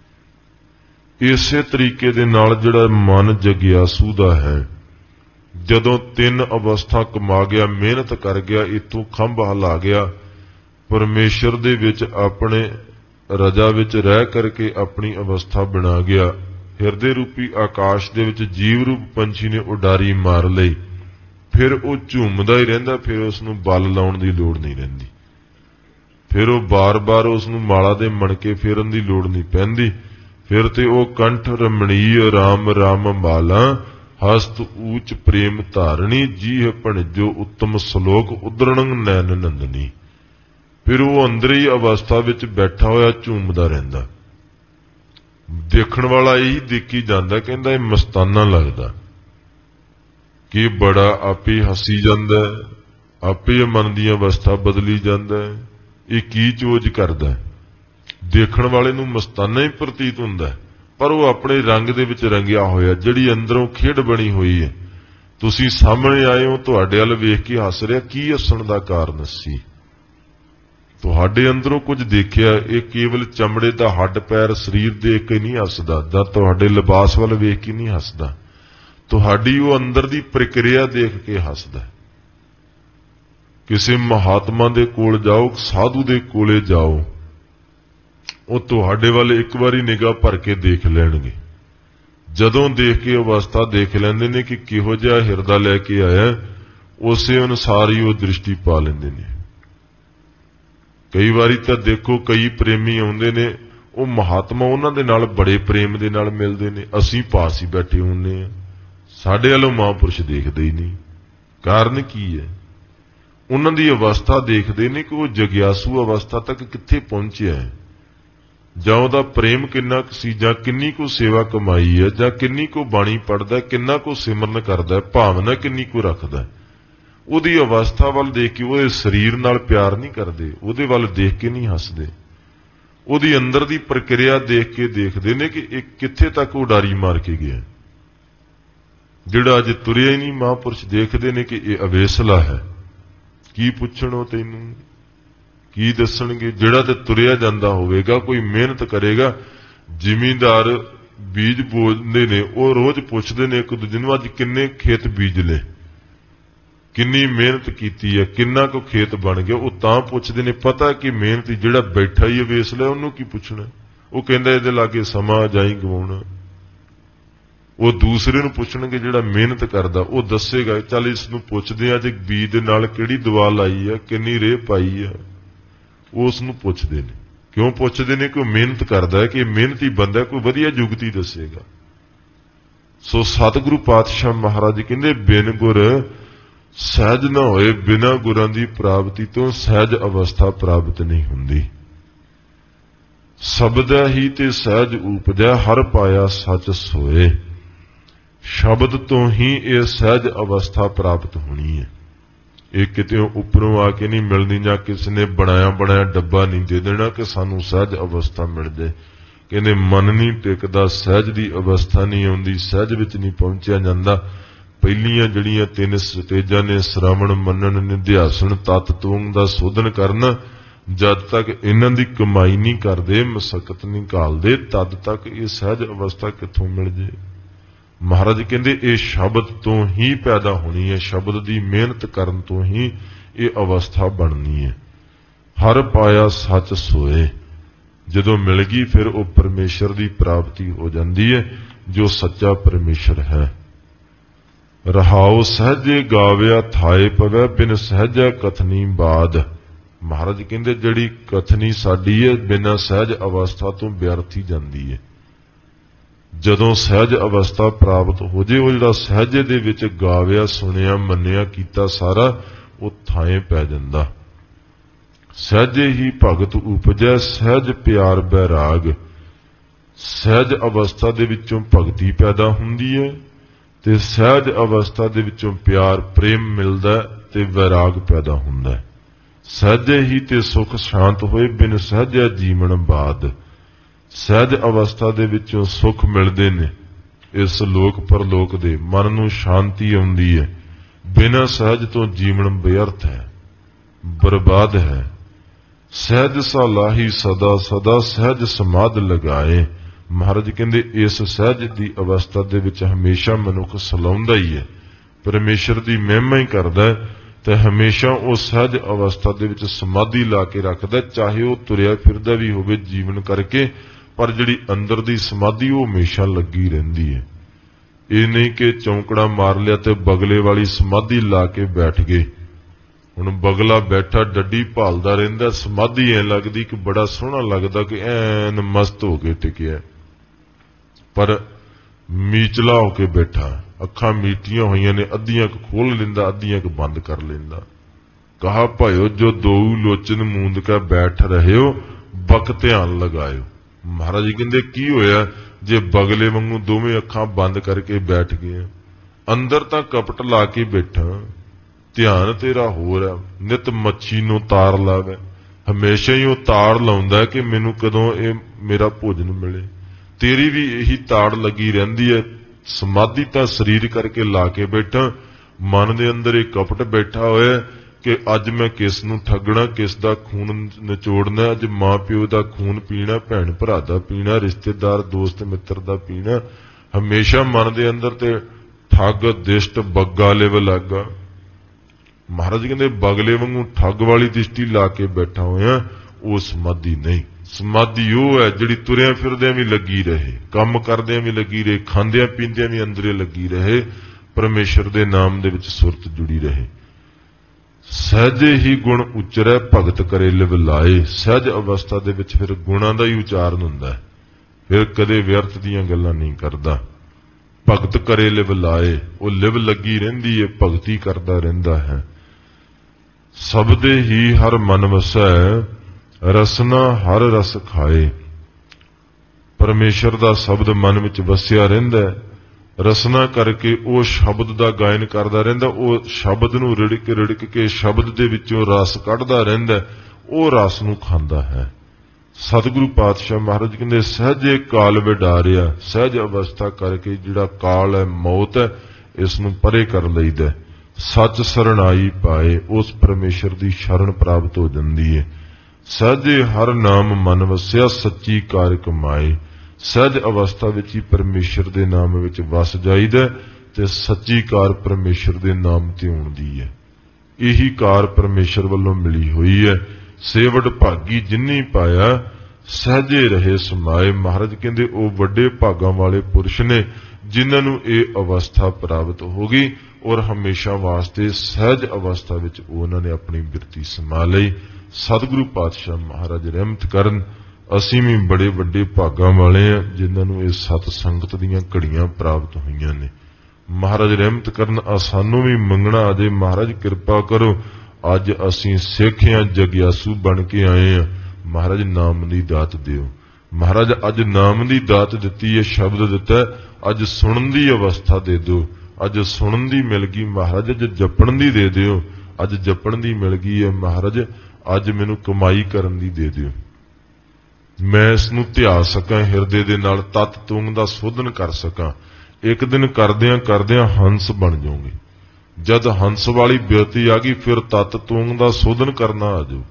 ਨੇ। ਇਸੇ ਤਰੀਕੇ ਦੇ ਨਾਲ ਜਿਹੜਾ ਮਨ ਜਗਿਆਸੂ ਦਾ ਹੈ, ਜਦੋਂ ਤਿੰਨ ਅਵਸਥਾ ਕਮਾ ਗਿਆ, ਮਿਹਨਤ ਕਰ ਗਿਆ, ਇਥੋਂ ਖੰਭ ਹਿਲਾ ਗਿਆ, ਪਰਮੇਸ਼ਰ ਦੇ ਵਿੱਚ ਆਪਣੇ ਰਜਾ ਵਿੱਚ ਰਹਿ ਕਰਕੇ ਆਪਣੀ ਅਵਸਥਾ ਬਣਾ ਗਿਆ, ਹਿਰਦੇ ਰੂਪੀ ਆਕਾਸ਼ ਦੇ ਵਿੱਚ ਜੀਵ ਰੂਪ ਪੰਛੀ ਨੇ ਉਡਾਰੀ ਮਾਰ ਲਈ, ਫਿਰ ਉਹ ਝੂਮਦਾ ਹੀ ਰਹਿੰਦਾ, ਫਿਰ ਉਸ ਨੂੰ ਬਲ ਲਾਉਣ ਦੀ ਲੋੜ ਨਹੀਂ ਰਹਿੰਦੀ, ਫਿਰ ਉਹ ਬਾਰ-ਬਾਰ ਉਸ ਨੂੰ ਮਾਲਾ ਦੇ ਮਣਕੇ ਫੇਰਨ ਦੀ ਲੋੜ ਨਹੀਂ ਪੈਂਦੀ। ਫਿਰ ਤੇ ਉਹ ਕੰਠ ਰਮਣੀय ਰਾਮ ਰਾਮ ਮਾਲਾ, ਹਸਤ ਊਚ ਪ੍ਰੇਮ ਧਾਰਣੀ, ਜੀਹ ਭਣਜੋ ਉੱਤਮ ਸ਼ਲੋਕ ਉਦਰਣੰ ਨੈਣ ਨੰਦਨੀ। ਫਿਰ ਉਹ ਅੰਦਰੀ ਅਵਸਥਾ ਵਿੱਚ ਬੈਠਾ ਹੋਇਆ ਝੂਮਦਾ ਰਹਿੰਦਾ, ਦੇਖਣ ਵਾਲਾ ਇਹੀ ਦੇਖੀ ਜਾਂਦਾ, ਕਹਿੰਦਾ ਇਹ ਮਸਤਾਨਾ ਲੱਗਦਾ ਕਿ ਬੜਾ ਆਪੇ ਹੱਸੀ ਜਾਂਦਾ, ਆਪੇ ਮਨ ਦੀ ਅਵਸਥਾ ਬਦਲੀ ਜਾਂਦਾ, ਇਹ ਕੀ ਚੋਜ ਕਰਦਾ। ਦੇਖਣ ਵਾਲੇ ਨੂੰ ਮਸਤਾਨਾ ਹੀ ਪ੍ਰਤੀਤ ਹੁੰਦਾ, ਪਰ ਉਹ ਆਪਣੇ ਰੰਗ ਦੇ ਵਿੱਚ ਰੰਗਿਆ ਹੋਇਆ, ਜਿਹੜੀ ਅੰਦਰੋਂ ਖੇਡ ਬਣੀ ਹੋਈ ਹੈ। ਤੁਸੀਂ ਸਾਹਮਣੇ ਆਏ ਹੋ, ਤੁਹਾਡੇ ਵੱਲ ਵੇਖ ਕੇ ਹੱਸ ਰਿਹਾ, ਕੀ ਹੱਸਣ ਦਾ ਕਾਰਨ ਸੀ? ਤੁਹਾਡੇ ਅੰਦਰੋਂ ਕੁਝ ਦੇਖਿਆ। ਇਹ ਕੇਵਲ ਚਮੜੇ ਦਾ ਹੱਡ ਪੈਰ ਸਰੀਰ ਦੇਖ ਕੇ ਨਹੀਂ ਹੱਸਦਾ, ਜਾਂ ਤੁਹਾਡੇ ਲਿਬਾਸ ਵੱਲ ਵੇਖ ਕੇ ਨਹੀਂ ਹੱਸਦਾ, ਤੁਹਾਡੀ ਉਹ ਅੰਦਰ ਦੀ ਪ੍ਰਕਿਰਿਆ ਦੇਖ ਕੇ ਹੱਸਦਾ। ਕਿਸੇ ਮਹਾਤਮਾ ਦੇ ਕੋਲ ਜਾਓ, ਸਾਧੂ ਦੇ ਕੋਲੇ ਜਾਓ, ਉਹ ਤੁਹਾਡੇ ਵੱਲ ਇੱਕ ਵਾਰੀ ਨਿਗਾਹ ਭਰ ਕੇ ਦੇਖ ਲੈਣਗੇ। ਜਦੋਂ ਦੇਖ ਕੇ ਅਵਸਥਾ ਦੇਖ ਲੈਂਦੇ ਨੇ ਕਿ ਕਿਹੋ ਜਿਹਾ ਹਿਰਦਾ ਲੈ ਕੇ ਆਇਆ, ਉਸੇ ਅਨੁਸਾਰ ਹੀ ਉਹ ਦ੍ਰਿਸ਼ਟੀ ਪਾ ਲੈਂਦੇ ਨੇ। ਕਈ ਵਾਰੀ ਤਾਂ ਦੇਖੋ, ਕਈ ਪ੍ਰੇਮੀ ਆਉਂਦੇ ਨੇ, ਉਹ ਮਹਾਤਮਾ ਉਹਨਾਂ ਦੇ ਨਾਲ ਬੜੇ ਪ੍ਰੇਮ ਦੇ ਨਾਲ ਮਿਲਦੇ ਨੇ, ਅਸੀਂ ਪਾਸ ਹੀ ਬੈਠੇ ਹੁੰਦੇ ਹਾਂ, ਸਾਡੇ ਵੱਲੋਂ ਮਹਾਂਪੁਰਸ਼ ਦੇਖਦੇ ਹੀ ਨਹੀਂ। ਕਾਰਨ ਕੀ ਹੈ? ਉਹਨਾਂ ਦੀ ਅਵਸਥਾ ਦੇਖਦੇ ਨੇ ਕਿ ਉਹ ਜਗਿਆਸੂ ਅਵਸਥਾ ਤੱਕ ਕਿੱਥੇ ਪਹੁੰਚਿਆ ਹੈ, ਜਾਂ ਉਹਦਾ ਪ੍ਰੇਮ ਕਿੰਨਾ ਕੁ ਸੀ, ਜਾਂ ਕਿੰਨੀ ਕੁ ਸੇਵਾ ਕਮਾਈ ਹੈ, ਜਾਂ ਕਿੰਨੀ ਕੁ ਬਾਣੀ ਪੜ੍ਹਦਾ, ਕਿੰਨਾ ਕੁ ਸਿਮਰਨ ਕਰਦਾ, ਭਾਵਨਾ ਕਿੰਨੀ ਕੁ ਰੱਖਦਾ। ਉਹਦੀ ਅਵਸਥਾ ਵੱਲ ਦੇਖ ਕੇ ਉਹਦੇ ਸਰੀਰ ਨਾਲ ਪਿਆਰ ਨਹੀਂ ਕਰਦੇ, ਉਹਦੇ ਵੱਲ ਦੇਖ ਕੇ ਨਹੀਂ ਹੱਸਦੇ, ਉਹਦੀ ਅੰਦਰ ਦੀ ਪ੍ਰਕਿਰਿਆ ਦੇਖ ਕੇ ਦੇਖਦੇ ਨੇ ਕਿ ਇਹ ਕਿੱਥੇ ਤੱਕ ਉਡਾਰੀ ਮਾਰ ਕੇ ਗਿਆ। ਜਿਹੜਾ ਅਜੇ ਤੁਰਿਆ ਹੀ ਨਹੀਂ, ਮਹਾਂਪੁਰਸ਼ ਦੇਖਦੇ ਨੇ ਕਿ ਇਹ ਅਵੇਸਲਾ ਹੈ। ਕੀ ਪੁੱਛਣੋ ਤੈਨੂੰ, ਕੀ ਦੱਸਣਗੇ? ਜਿਹੜਾ ਤੇ ਤੁਰਿਆ ਜਾਂਦਾ ਹੋਵੇਗਾ, ਕੋਈ ਮਿਹਨਤ ਕਰੇਗਾ। ਜ਼ਿਮੀਂਦਾਰ ਬੀਜ ਬੋਂਦੇ ਨੇ, ਉਹ ਰੋਜ਼ ਪੁੱਛਦੇ ਨੇ ਇੱਕ ਦੂਜੇ ਨੂੰ, ਅੱਜ ਕਿੰਨੇ ਖੇਤ ਬੀਜ ਲਏ, ਕਿੰਨੀ ਮਿਹਨਤ ਕੀਤੀ ਹੈ, ਕਿੰਨਾ ਕੁ ਖੇਤ ਬਣ ਗਿਆ। ਉਹ ਤਾਂ ਪੁੱਛਦੇ ਨੇ, ਪਤਾ ਕਿ ਮਿਹਨਤੀ ਜਿਹੜਾ ਬੈਠਾ ਹੀ ਅਵੇਸਲਾ, ਉਹਨੂੰ ਕੀ ਪੁੱਛਣਾ। ਉਹ ਕਹਿੰਦਾ ਇਹਦੇ ਲਾਗੇ ਸਮਾਂ ਜਾਈ ਗਵਾਉਣਾ। ਉਹ ਦੂਸਰੇ ਨੂੰ ਪੁੱਛਣਗੇ ਜਿਹੜਾ ਮਿਹਨਤ ਕਰਦਾ, ਉਹ ਦੱਸੇਗਾ ਚੱਲ ਇਸ ਨੂੰ ਪੁੱਛਦੇ ਆ ਜੇ ਬੀਜ ਦੇ ਨਾਲ ਕਿਹੜੀ ਦਵਾ ਲਾਈ ਹੈ, ਕਿੰਨੀ ਰੇਹ ਪਾਈ ਹੈ। ਉਹ ਉਸ ਨੂੰ ਪੁੱਛਦੇ ਨੇ। ਕਿਉਂ ਪੁੱਛਦੇ ਨੇ? ਕਿ ਉਹ ਮਿਹਨਤ ਕਰਦਾ ਹੈ, ਕਿ ਇਹ ਮਿਹਨਤੀ ਬੰਦਾ ਕੋਈ ਵਧੀਆ ਜੁਗਤੀ ਦੱਸੇਗਾ। ਸੋ ਸਤਿਗੁਰੂ ਪਾਤਸ਼ਾਹ ਮਹਾਰਾਜ ਕਹਿੰਦੇ ਬਿਨ ਗੁਰ ਸਹਿਜ ਨਾ ਹੋਏ, ਬਿਨਾਂ ਗੁਰਾਂ ਦੀ ਪ੍ਰਾਪਤੀ ਤੋਂ ਸਹਿਜ ਅਵਸਥਾ ਪ੍ਰਾਪਤ ਨਹੀਂ ਹੁੰਦੀ। ਸ਼ਬਦੈ ਹੀ ਤੇ ਸਹਿਜ ਉਪਜੈ, ਹਰ ਪਾਇਆ ਸੱਚ ਸੋਏ। ਸ਼ਬਦ ਤੋਂ ਹੀ ਇਹ ਸਹਿਜ ਅਵਸਥਾ ਪ੍ਰਾਪਤ ਹੋਣੀ ਹੈ। ਇਹ ਕਿਤੇ ਉੱਪਰੋਂ ਆ ਕੇ ਨਹੀਂ ਮਿਲਣੀ, ਜਾਂ ਕਿਸੇ ਨੇ ਬਣਾਇਆ ਬਣਾਇਆ ਡੱਬਾ ਨਹੀਂ ਦੇ ਦੇਣਾ ਕਿ ਸਾਨੂੰ ਸਹਿਜ ਅਵਸਥਾ ਮਿਲ ਜਾਏ। ਕਹਿੰਦੇ ਮਨ ਨਹੀਂ ਟਿਕਦਾ, ਸਹਿਜ ਦੀ ਅਵਸਥਾ ਨਹੀਂ ਆਉਂਦੀ, ਸਹਿਜ ਵਿੱਚ ਨਹੀਂ ਪਹੁੰਚਿਆ ਜਾਂਦਾ। ਪਹਿਲੀਆਂ ਜਿਹੜੀਆਂ ਤਿੰਨ ਸਟੇਜਾਂ ਨੇ, ਸ਼੍ਰਵਣ, ਮੰਨਣ, ਨਿਧਿਆਸਨ, ਤਤ ਤੁੰਗ ਦਾ ਸੋਧਨ ਕਰਨਾ, ਜਦ ਤੱਕ ਇਹਨਾਂ ਦੀ ਕਮਾਈ ਨਹੀਂ ਕਰਦੇ, ਮਸਕਤ ਨਹੀਂ ਘਾਲਦੇ, ਤਦ ਤੱਕ ਇਹ ਸਹਿਜ ਅਵਸਥਾ ਕਿੱਥੋਂ ਮਿਲ ਜੇ। ਮਹਾਰਾਜ ਕਹਿੰਦੇ ਇਹ ਸ਼ਬਦ ਤੋਂ ਹੀ ਪੈਦਾ ਹੋਣੀ ਹੈ, ਸ਼ਬਦ ਦੀ ਮਿਹਨਤ ਕਰਨ ਤੋਂ ਹੀ ਇਹ ਅਵਸਥਾ ਬਣਨੀ ਹੈ। ਹਰ ਪਾਇਆ ਸੱਚ ਸੋਏ, ਜਦੋਂ ਮਿਲ ਗਈ ਫਿਰ ਉਹ ਪਰਮੇਸ਼ਰ ਦੀ ਪ੍ਰਾਪਤੀ ਹੋ ਜਾਂਦੀ ਹੈ, ਜੋ ਸੱਚਾ ਪਰਮੇਸ਼ਰ ਹੈ। ਰਹਾਉ ਸਹਿਜੇ ਗਾਵਿਆ ਥਾਏ ਪਵੈ, ਬਿਨ ਸਹਿਜੈ ਕਥਨੀ ਬਾਦ। ਮਹਾਰਾਜ ਕਹਿੰਦੇ ਜਿਹੜੀ ਕਥਨੀ ਸਾਡੀ ਹੈ ਬਿਨਾਂ ਸਹਿਜ ਅਵਸਥਾ ਤੋਂ ਵਿਅਰਥ ਹੀ ਜਾਂਦੀ ਹੈ। ਜਦੋਂ ਸਹਿਜ ਅਵਸਥਾ ਪ੍ਰਾਪਤ ਹੋ ਜੇ, ਉਹ ਜਿਹੜਾ ਸਹਿਜੇ ਦੇ ਵਿੱਚ ਗਾਵਿਆ, ਸੁਣਿਆ, ਮੰਨਿਆ ਕੀਤਾ ਸਾਰਾ ਉਹ ਥਾਏ ਪੈ ਜਾਂਦਾ। ਸਹਿਜੇ ਹੀ ਭਗਤ ਉਪਜੈ, ਸਹਿਜ ਪਿਆਰ ਬੈਰਾਗ। ਸਹਿਜ ਅਵਸਥਾ ਦੇ ਵਿੱਚੋਂ ਭਗਤੀ ਪੈਦਾ ਹੁੰਦੀ ਹੈ ਤੇ ਸਹਿਜ ਅਵਸਥਾ ਦੇ ਵਿੱਚੋਂ ਪਿਆਰ ਪ੍ਰੇਮ ਮਿਲਦਾ ਤੇ ਵੈਰਾਗ ਪੈਦਾ ਹੁੰਦਾ। ਸਹਿਜੇ ਹੀ ਤੇ ਸੁਖ ਸ਼ਾਂਤ ਹੋਏ, ਬਿਨ ਸਹਿਜੈ ਜੀਵਨ ਬਾਦ। ਸਹਿਜ ਅਵਸਥਾ ਦੇ ਵਿੱਚੋਂ ਸੁਖ ਮਿਲਦੇ ਨੇ, ਇਸ ਲੋਕ ਪਰਲੋਕ ਦੇ, ਮਨ ਨੂੰ ਸ਼ਾਂਤੀ ਆਉਂਦੀ ਹੈ। ਬਿਨਾਂ ਸਹਿਜ ਤੋਂ ਜੀਵਨ ਵਿਅਰਥ ਹੈ, ਬਰਬਾਦ ਹੈ। ਸਹਿਜ ਸਲਾਹੀ ਸਦਾ ਸਦਾ, ਸਹਿਜ ਸਮਾਧ ਲਗਾਏ। ਮਹਾਰਾਜ ਕਹਿੰਦੇ ਇਸ ਸਹਿਜ ਦੀ ਅਵਸਥਾ ਦੇ ਵਿੱਚ ਹਮੇਸ਼ਾ ਮਨੁੱਖ ਸਲਾਉਂਦਾ ਹੀ ਹੈ, ਪਰਮੇਸ਼ਰ ਦੀ ਮਹਿਮਾ ਹੀ ਕਰਦਾ ਤੇ ਹਮੇਸ਼ਾ ਉਹ ਸਹਿਜ ਅਵਸਥਾ ਦੇ ਵਿੱਚ ਸਮਾਧੀ ਲਾ ਕੇ ਰੱਖਦਾ, ਚਾਹੇ ਉਹ ਤੁਰਿਆ ਫਿਰਦਾ ਵੀ ਹੋਵੇ ਜੀਵਨ ਕਰਕੇ, ਪਰ ਜਿਹੜੀ ਅੰਦਰ ਦੀ ਸਮਾਧੀ ਉਹ ਹਮੇਸ਼ਾ ਲੱਗੀ ਰਹਿੰਦੀ ਹੈ। ਇਹ ਨਹੀਂ ਕਿ ਚੌਂਕੜਾ ਮਾਰ ਲਿਆ ਤੇ ਬਗਲੇ ਵਾਲੀ ਸਮਾਧੀ ਲਾ ਕੇ ਬੈਠ ਗਏ। ਹੁਣ ਬਗਲਾ ਬੈਠਾ ਡੱਡੀ ਭਾਲਦਾ ਰਹਿੰਦਾ, ਸਮਾਧੀ ਐ ਲੱਗਦੀ ਕਿ ਬੜਾ ਸੋਹਣਾ ਲੱਗਦਾ ਕਿ ਐਨ ਮਸਤ ਹੋ ਕੇ ਟਿਕਿਆ, ਪਰ ਮੀਚਲਾ ਹੋ ਕੇ ਬੈਠਾ, ਅੱਖਾਂ ਮੀਟੀਆਂ ਹੋਈਆਂ ਨੇ, ਅੱਧੀਆਂ ਕੁ ਖੋਲ ਲੈਂਦਾ, ਅੱਧੀਆਂ ਕੁ ਬੰਦ ਕਰ ਲੈਂਦਾ। ਕਹਾ ਭਇਓ ਜੋ ਦੋਊ ਲੋਚਨ ਮੂੰਦ ਕਾ ਬੈਠ ਰਹਿਓ, ਬਕ ਧਿਆਨ ਲਗਾਇਓ। ਮਹਾਰਾਜ ਕਹਿੰਦੇ ਕੀ ਹੋਇਆ ਜੇ ਬਗਲੇ ਵਾਂਗੂ ਦੋਵੇਂ ਅੱਖਾਂ ਬੰਦ ਕਰਕੇ ਬੈਠ ਗਏ? ਅੰਦਰ ਤਾਂ ਕਪਟ ਲਾ ਕੇ ਬੈਠਾ, ਧਿਆਨ ਤੇਰਾ ਹੋਰ ਹੈ। ਨਿਤ ਮੱਛੀ ਨੂੰ ਤਾਰ ਲਾਵੇ, ਹਮੇਸ਼ਾ ਹੀ ਉਹ ਤਾੜ ਲਾਉਂਦਾ ਕਿ ਮੈਨੂੰ ਕਦੋਂ ਇਹ ਮੇਰਾ ਭੋਜਨ ਮਿਲੇ। ਤੇਰੀ ਵੀ ਇਹੀ ਤਾੜ ਲੱਗੀ ਰਹਿੰਦੀ ਹੈ। ਸਮਾਧੀ ਤਾਂ ਸਰੀਰ ਕਰਕੇ ਲਾ ਕੇ ਬੈਠਾ, ਮਨ ਦੇ ਅੰਦਰ ਇਹ ਕਪਟ ਬੈਠਾ ਹੋਇਆ ਕਿ ਅੱਜ ਮੈਂ ਕਿਸ ਨੂੰ ਠੱਗਣਾ, ਕਿਸ ਦਾ ਖੂਨ ਨਿਚੋੜਨਾ, ਅੱਜ ਮਾਂ ਪਿਓ ਦਾ ਖੂਨ ਪੀਣਾ, ਭੈਣ ਭਰਾ ਦਾ ਪੀਣਾ, ਰਿਸ਼ਤੇਦਾਰ ਦੋਸਤ ਮਿੱਤਰ ਦਾ ਪੀਣਾ। ਹਮੇਸ਼ਾ ਮਨ ਦੇ ਅੰਦਰ ਤੇ ਠੱਗ ਦਿਸ਼ਟ ਬੱਗਾ ਲਿਵ ਲੱਗਾ। ਮਹਾਰਾਜ ਕਹਿੰਦੇ ਬਗਲੇ ਵਾਂਗੂ ਠੱਗ ਵਾਲੀ ਦਿਸ਼ਟੀ ਲਾ ਕੇ ਬੈਠਾ ਹੋਇਆ, ਉਹ ਸਮਾਧੀ ਨਹੀਂ। ਸਮਾਧੀ ਉਹ ਹੈ ਜਿਹੜੀ ਤੁਰਿਆਂ ਫਿਰਦਿਆਂ ਵੀ ਲੱਗੀ ਰਹੇ, ਕੰਮ ਕਰਦਿਆਂ ਵੀ ਲੱਗੀ ਰਹੇ, ਖਾਂਦਿਆਂ ਪੀਂਦਿਆਂ ਵੀ ਅੰਦਰੇ ਲੱਗੀ ਰਹੇ, ਪਰਮੇਸ਼ਰ ਦੇ ਨਾਮ ਦੇ ਵਿੱਚ ਸੁਰਤ ਜੁੜੀ ਰਹੇ। ਸਹਿਜੇ ਹੀ ਗੁਣ ਉਚਰੈ, ਭਗਤ ਕਰੇ ਲਿਵ ਲਾਏ। ਸਹਿਜ ਅਵਸਥਾ ਦੇ ਵਿੱਚ ਫਿਰ ਗੁਣਾਂ ਦਾ ਹੀ ਉਚਾਰਨ ਹੁੰਦਾ ਹੈ, ਫਿਰ ਕਦੇ ਵਿਅਰਥ ਦੀਆਂ ਗੱਲਾਂ ਨਹੀਂ ਕਰਦਾ। ਭਗਤ ਕਰੇ ਲਿਵ ਲਾਏ, ਉਹ ਲਿਵ ਲੱਗੀ ਰਹਿੰਦੀ ਹੈ, ਭਗਤੀ ਕਰਦਾ ਰਹਿੰਦਾ ਹੈ। ਸਬਦੇ ਹੀ ਹਰ ਮਨ ਵਸੈ, ਰਸਨਾ ਹਰ ਰਸ ਖਾਏ। ਪਰਮੇਸ਼ਰ ਦਾ ਸ਼ਬਦ ਮਨ ਵਿੱਚ ਵਸਿਆ ਰਹਿੰਦਾ, ਰਸਨਾ ਕਰਕੇ ਉਹ ਸ਼ਬਦ ਦਾ ਗਾਇਨ ਕਰਦਾ ਰਹਿੰਦਾ, ਉਹ ਸ਼ਬਦ ਨੂੰ ਰਿੜਕ ਰਿੜਕ ਕੇ ਸ਼ਬਦ ਦੇ ਵਿੱਚੋਂ ਰਸ ਕੱਢਦਾ ਰਹਿੰਦਾ, ਉਹ ਰਸ ਨੂੰ ਖਾਂਦਾ ਹੈ। ਸਤਿਗੁਰੂ ਪਾਤਸ਼ਾਹ ਮਹਾਰਾਜ ਕਹਿੰਦੇ ਸਹਿਜੇ ਕਾਲ ਵਿਡਾਰਿਆ। ਸਹਿਜ ਅਵਸਥਾ ਕਰਕੇ ਜਿਹੜਾ ਕਾਲ ਹੈ, ਮੌਤ ਹੈ, ਇਸ ਨੂੰ ਪਰੇ ਕਰ ਲਈਦਾ। ਸੱਚ ਸਰਣਾਈ ਪਾਏ, ਉਸ ਪਰਮੇਸ਼ਰ ਦੀ ਸ਼ਰਨ ਪ੍ਰਾਪਤ ਹੋ ਜਾਂਦੀ ਹੈ। ਸਹਿਜੇ ਹਰ ਨਾਮ ਮਨ ਵਸਿਆ, ਸੱਚੀ ਕਾਰ ਕਮਾਏ। ਸਹਿਜ ਅਵਸਥਾ ਵਿੱਚ ਹੀ ਪਰਮੇਸ਼ਰ ਦੇ ਨਾਮ ਵਿੱਚ ਵਸ ਜਾਈਦਾ ਤੇ ਸੱਚੀ ਕਾਰ ਪਰਮੇਸ਼ਰ ਦੇ ਨਾਮ ਤੇ ਆਉਂਦੀ ਹੈ। ਇਹੀ ਕਾਰ ਪਰਮੇਸ਼ਰ ਵੱਲੋਂ ਮਿਲੀ ਹੋਈ ਹੈ। ਸੇਵੜ ਭਾਗੀ ਜਿਨੀ ਪਾਇਆ, सहजे रहे समाए। महाराज कहते वो वड्डे भागां वाले पुरुष ने जिन्हां नूं इह अवस्था प्राप्त हो गई और हमेशा वास्ते सहज अवस्था विच उन्हां ने अपनी बिरती समा लई। सतगुरु पातशाह महाराज रहमत करन। असीं भी बड़े वड्डे भागां वाले आ जिन्हां नूं इह सत संगत दीयां घड़ियां प्राप्त होईयां ने। महाराज रहमत करन। आ सानूं भी मंगना अजे महाराज किरपा करो, अज असीं सिख हां, जग्यासू बन के आए हां, महाराज नाम दी दात दिओ। महाराज अज नाम दी दात दित्ती है, शब्द दिता, अज सुणन दी अवस्था दे दो। अज सुणन दी मिल गई महाराज, अज जपण दी दे दिओ। अज जपण दी मिल गई है महाराज, अज मैनूं कमाई करन दी दे दिओ। मैं इसनूं ध्या सकां हिरदे दे नाल, तत तुंग दा शोधन कर सकां। एक दिन करदियां करदियां हंस बन जाओगे। जद हंस वाली बिरती आ गई फिर तत तुंग दा शोधन करना आ जाओ।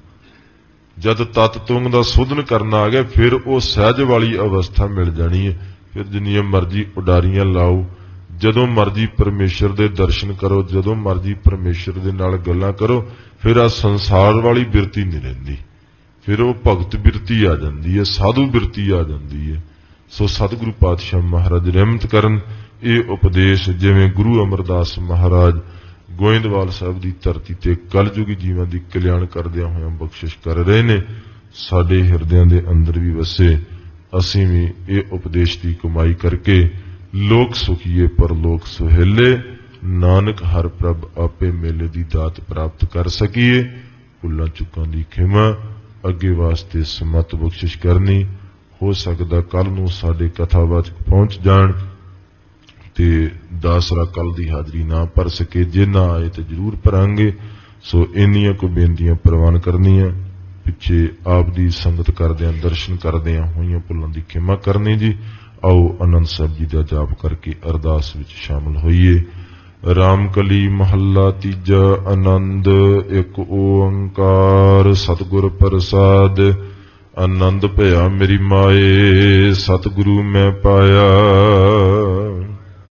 जद तत तुंग दा शोधन करना आ गया फिर वो सहज वाली अवस्था मिल जानी है। फिर जिन्नियां मर्जी उडारियां लाओ, जदों मर्जी परमेश्वर दे दर्शन करो, जदों मर्जी परमेश्वर दे नाल गल्लां करो, फिर आ संसार वाली बिरती नहीं रहिंदी। फिर वो भगत बिरती आ जाती है, साधु बिरती आ जाती है। सो सतगुरु पातशाह महाराज रहमत करन। ये उपदेश जिवें गुरु अमरदास महाराज गोइंदवाल साहब की धरती ते कलयुगी जीवां की कल्याण करदियां होइयां बख्शिश कर रहे ने, साडे हिरदियां दे अंदर भी वसे। असीं भी ये उपदेश की कमाई करके लोक सुखीए पर लोक सुहेले, नानक हर प्रभ आपे मेले की दात प्राप्त कर सकीए। भुल्लां चुकां दी खिमा, अगे वास्ते समत बख्शिश करनी। हो सकदा कल नूं साडे कथावाचक पहुंच जाण ते दासरा कल दी हाजरी ना भर सके, जे ना आए तो जरूर भरांगे। सो इन्नियां को बेनतियां प्रवान करनियां, पिछे आप दी संगत करदियां दर्शन करदियां होईयां भुल्लां दी खिमा करनी जी। आओ आनंद साहब जी दा जाप करके अरदास विच शामिल होईए। राम कली महला तीजा आनंद। एक ओंकार सतगुर प्रसाद। आनंद भया मेरी माए, सतगुरु मैं पाया।